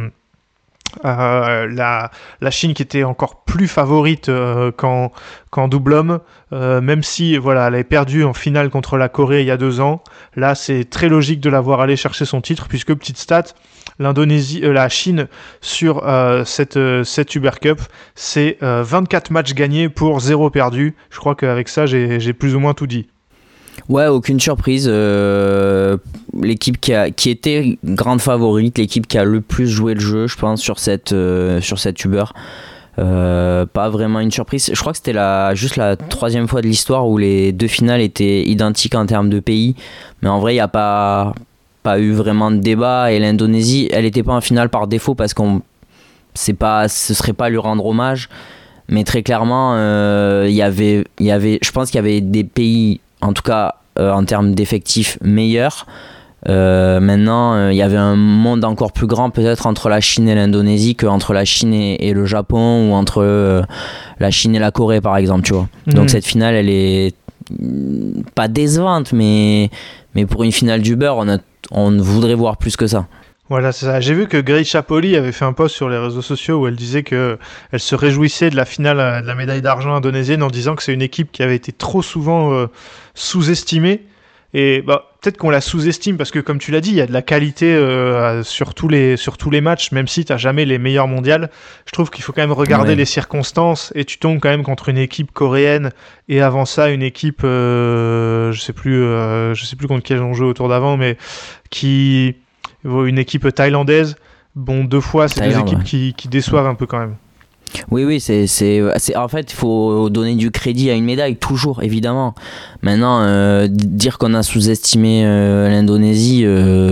la Chine qui était encore plus favorite qu'en double homme, même si voilà, elle avait perdu en finale contre la Corée il y a 2 ans. Là, c'est très logique de la voir aller chercher son titre, puisque, petite stat, la Chine sur cette Uber Cup, c'est 24 matchs gagnés pour 0 perdu. Je crois qu'avec ça, j'ai plus ou moins tout dit. Ouais, aucune surprise. L'équipe qui était grande favorite, l'équipe qui a le plus joué le jeu, je pense, sur cette Uber. Pas vraiment une surprise. Je crois que c'était juste la 3e fois de l'histoire où les 2 finales étaient identiques en termes de pays. Mais en vrai, il n'y a pas eu vraiment de débat. Et l'Indonésie, elle n'était pas en finale par défaut parce ce serait pas lui rendre hommage. Mais très clairement, je pense qu'il y avait des pays, en tout cas en termes d'effectifs, meilleurs. Maintenant, il y avait un monde encore plus grand peut-être entre la Chine et l'Indonésie qu'entre la Chine et le Japon ou entre la Chine et la Corée par exemple, tu vois. Donc cette finale, elle est pas décevante, mais pour une finale du beurre, on voudrait voir plus que ça. Voilà, c'est ça. J'ai vu que Grace Chapoli avait fait un post sur les réseaux sociaux où elle disait que elle se réjouissait de la finale de la médaille d'argent indonésienne en disant que c'est une équipe qui avait été trop souvent sous-estimée. Et peut-être qu'on la sous-estime parce que, comme tu l'as dit, il y a de la qualité sur tous les matchs, même si tu n'as jamais les meilleurs mondiales. Je trouve qu'il faut quand même regarder les circonstances et tu tombes quand même contre une équipe coréenne et avant ça une équipe, je sais plus contre qui on jouait au tour d'avant, mais une équipe thaïlandaise. Bon, 2 fois, c'est des équipes qui déçoivent un peu quand même. Oui, c'est en fait, il faut donner du crédit à une médaille, toujours, évidemment. Maintenant, dire qu'on a sous-estimé l'Indonésie,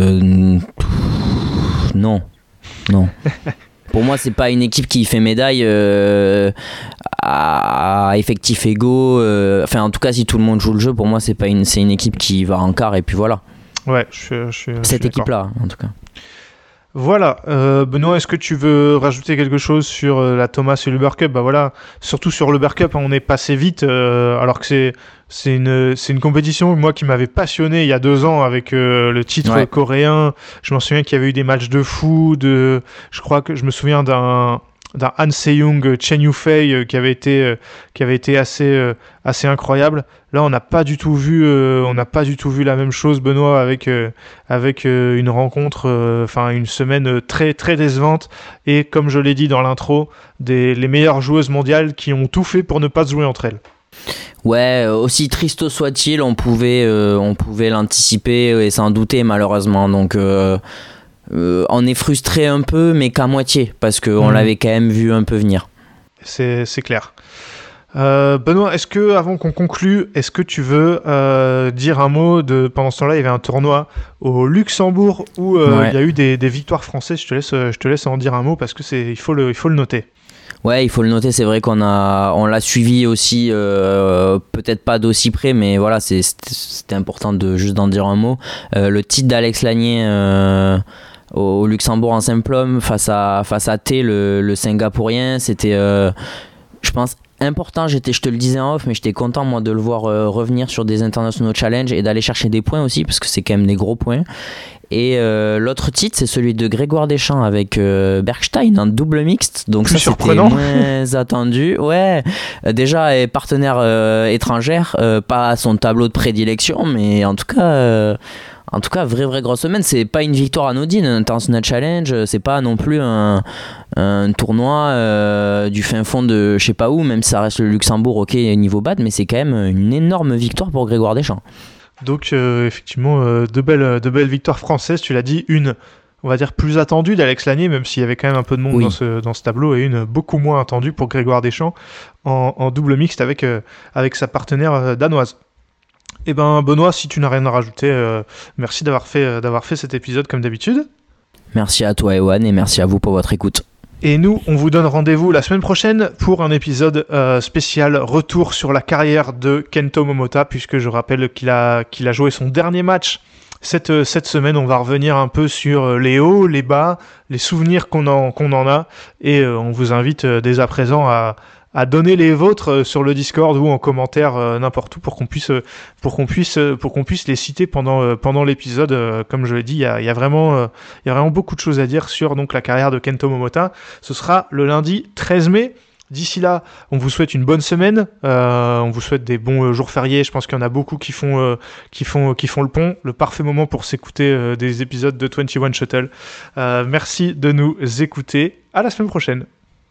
non. Pour moi, c'est pas une équipe qui fait médaille à effectifs égaux. En tout cas, si tout le monde joue le jeu, pour moi, c'est une équipe qui va en quart et puis voilà. Ouais, je suis cette équipe-là, en tout cas. Voilà, Benoît, est-ce que tu veux rajouter quelque chose sur la Thomas et l'Uber Cup ? Voilà, surtout sur l'Uber Cup, on est passé vite, alors que c'est une compétition moi qui m'avait passionné il y a 2 ans avec le titre coréen. Je m'en souviens qu'il y avait eu des matchs de fou, je crois que je me souviens d'un Han Se-young, Chen Yufei qui avait été assez incroyable. Là, on n'a pas du tout vu la même chose, Benoît, avec une rencontre, une semaine très très décevante et, comme je l'ai dit dans l'intro, les meilleures joueuses mondiales qui ont tout fait pour ne pas se jouer entre elles. Ouais, aussi triste soit-il, on pouvait l'anticiper et s'en douter malheureusement. Donc on est frustré un peu, mais qu'à moitié, parce qu'on l'avait quand même vu un peu venir. C'est clair. Benoît, avant qu'on conclue, est-ce que tu veux dire un mot pendant ce temps-là, il y avait un tournoi au Luxembourg où il y a eu des victoires françaises. Je te laisse en dire un mot parce que il faut le noter. Ouais, il faut le noter, c'est vrai qu'on l'a suivi aussi, peut-être pas d'aussi près, mais voilà, c'était important juste d'en dire un mot. Le titre d'Alex Lanier au Luxembourg en simple homme face à T, le Singapourien, c'était, je pense, important. Je te le disais en off, mais j'étais content moi de le voir revenir sur des internationaux challenge et d'aller chercher des points aussi, parce que c'est quand même des gros points. Et l'autre titre, c'est celui de Grégoire Deschamps avec Bergstein en double mixte. Donc plus ça, c'était moins attendu. Ouais, déjà, est partenaire étrangère, pas son tableau de prédilection, mais en tout cas, vraie grosse semaine. C'est pas une victoire anodine, un International Challenge. C'est pas non plus un tournoi du fin fond de je sais pas où, même si ça reste le Luxembourg, ok, niveau bad, mais c'est quand même une énorme victoire pour Grégoire Deschamps. Donc effectivement, de belles victoires françaises. Tu l'as dit, une, on va dire, plus attendue d'Alex Lanier, même s'il y avait quand même un peu de monde dans ce tableau, et une beaucoup moins attendue pour Grégoire Deschamps en double mixte avec sa partenaire danoise. Eh ben Benoît, si tu n'as rien à rajouter, merci d'avoir fait cet épisode comme d'habitude. Merci à toi Ewan et merci à vous pour votre écoute. Et nous, on vous donne rendez-vous la semaine prochaine pour un épisode spécial retour sur la carrière de Kento Momota, puisque je rappelle qu'il a joué son dernier match cette semaine. On va revenir un peu sur les hauts, les bas, les souvenirs qu'on en a, et on vous invite dès à présent à donner les vôtres sur le Discord ou en commentaire n'importe où pour qu'on puisse les citer pendant l'épisode. Comme je l'ai dit, il y a vraiment beaucoup de choses à dire sur donc la carrière de Kento Momota. Ce sera le lundi 13 mai. D'ici là, on vous souhaite une bonne semaine. On vous souhaite des bons jours fériés. Je pense qu'il y en a beaucoup qui font le pont. Le parfait moment pour s'écouter des épisodes de 21 Shuttle. Merci de nous écouter. À la semaine prochaine.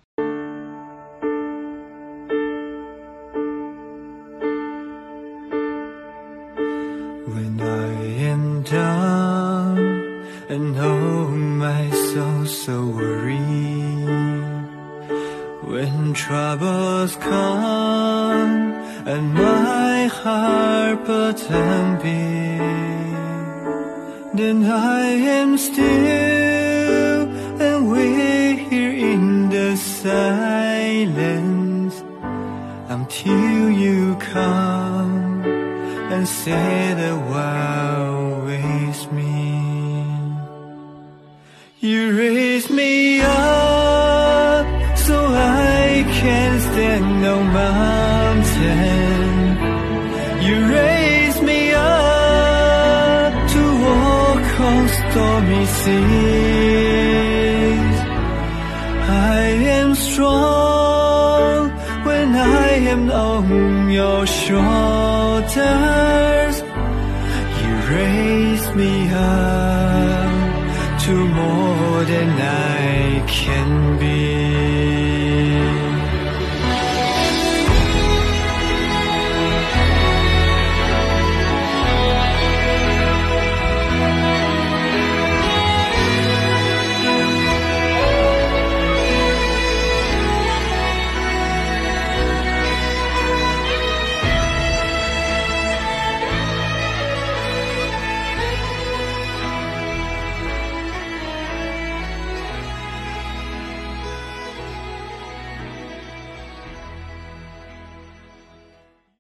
When I am down and oh my soul so worried, when When troubles come and my heart becomes big, then I am still and wait here in the silence until you come and say the while with me. You raise me up so I can stand on mountain. You raise me up to walk on stormy seas. I am strong when I am on your shoulders. You raise me up to more than I can be.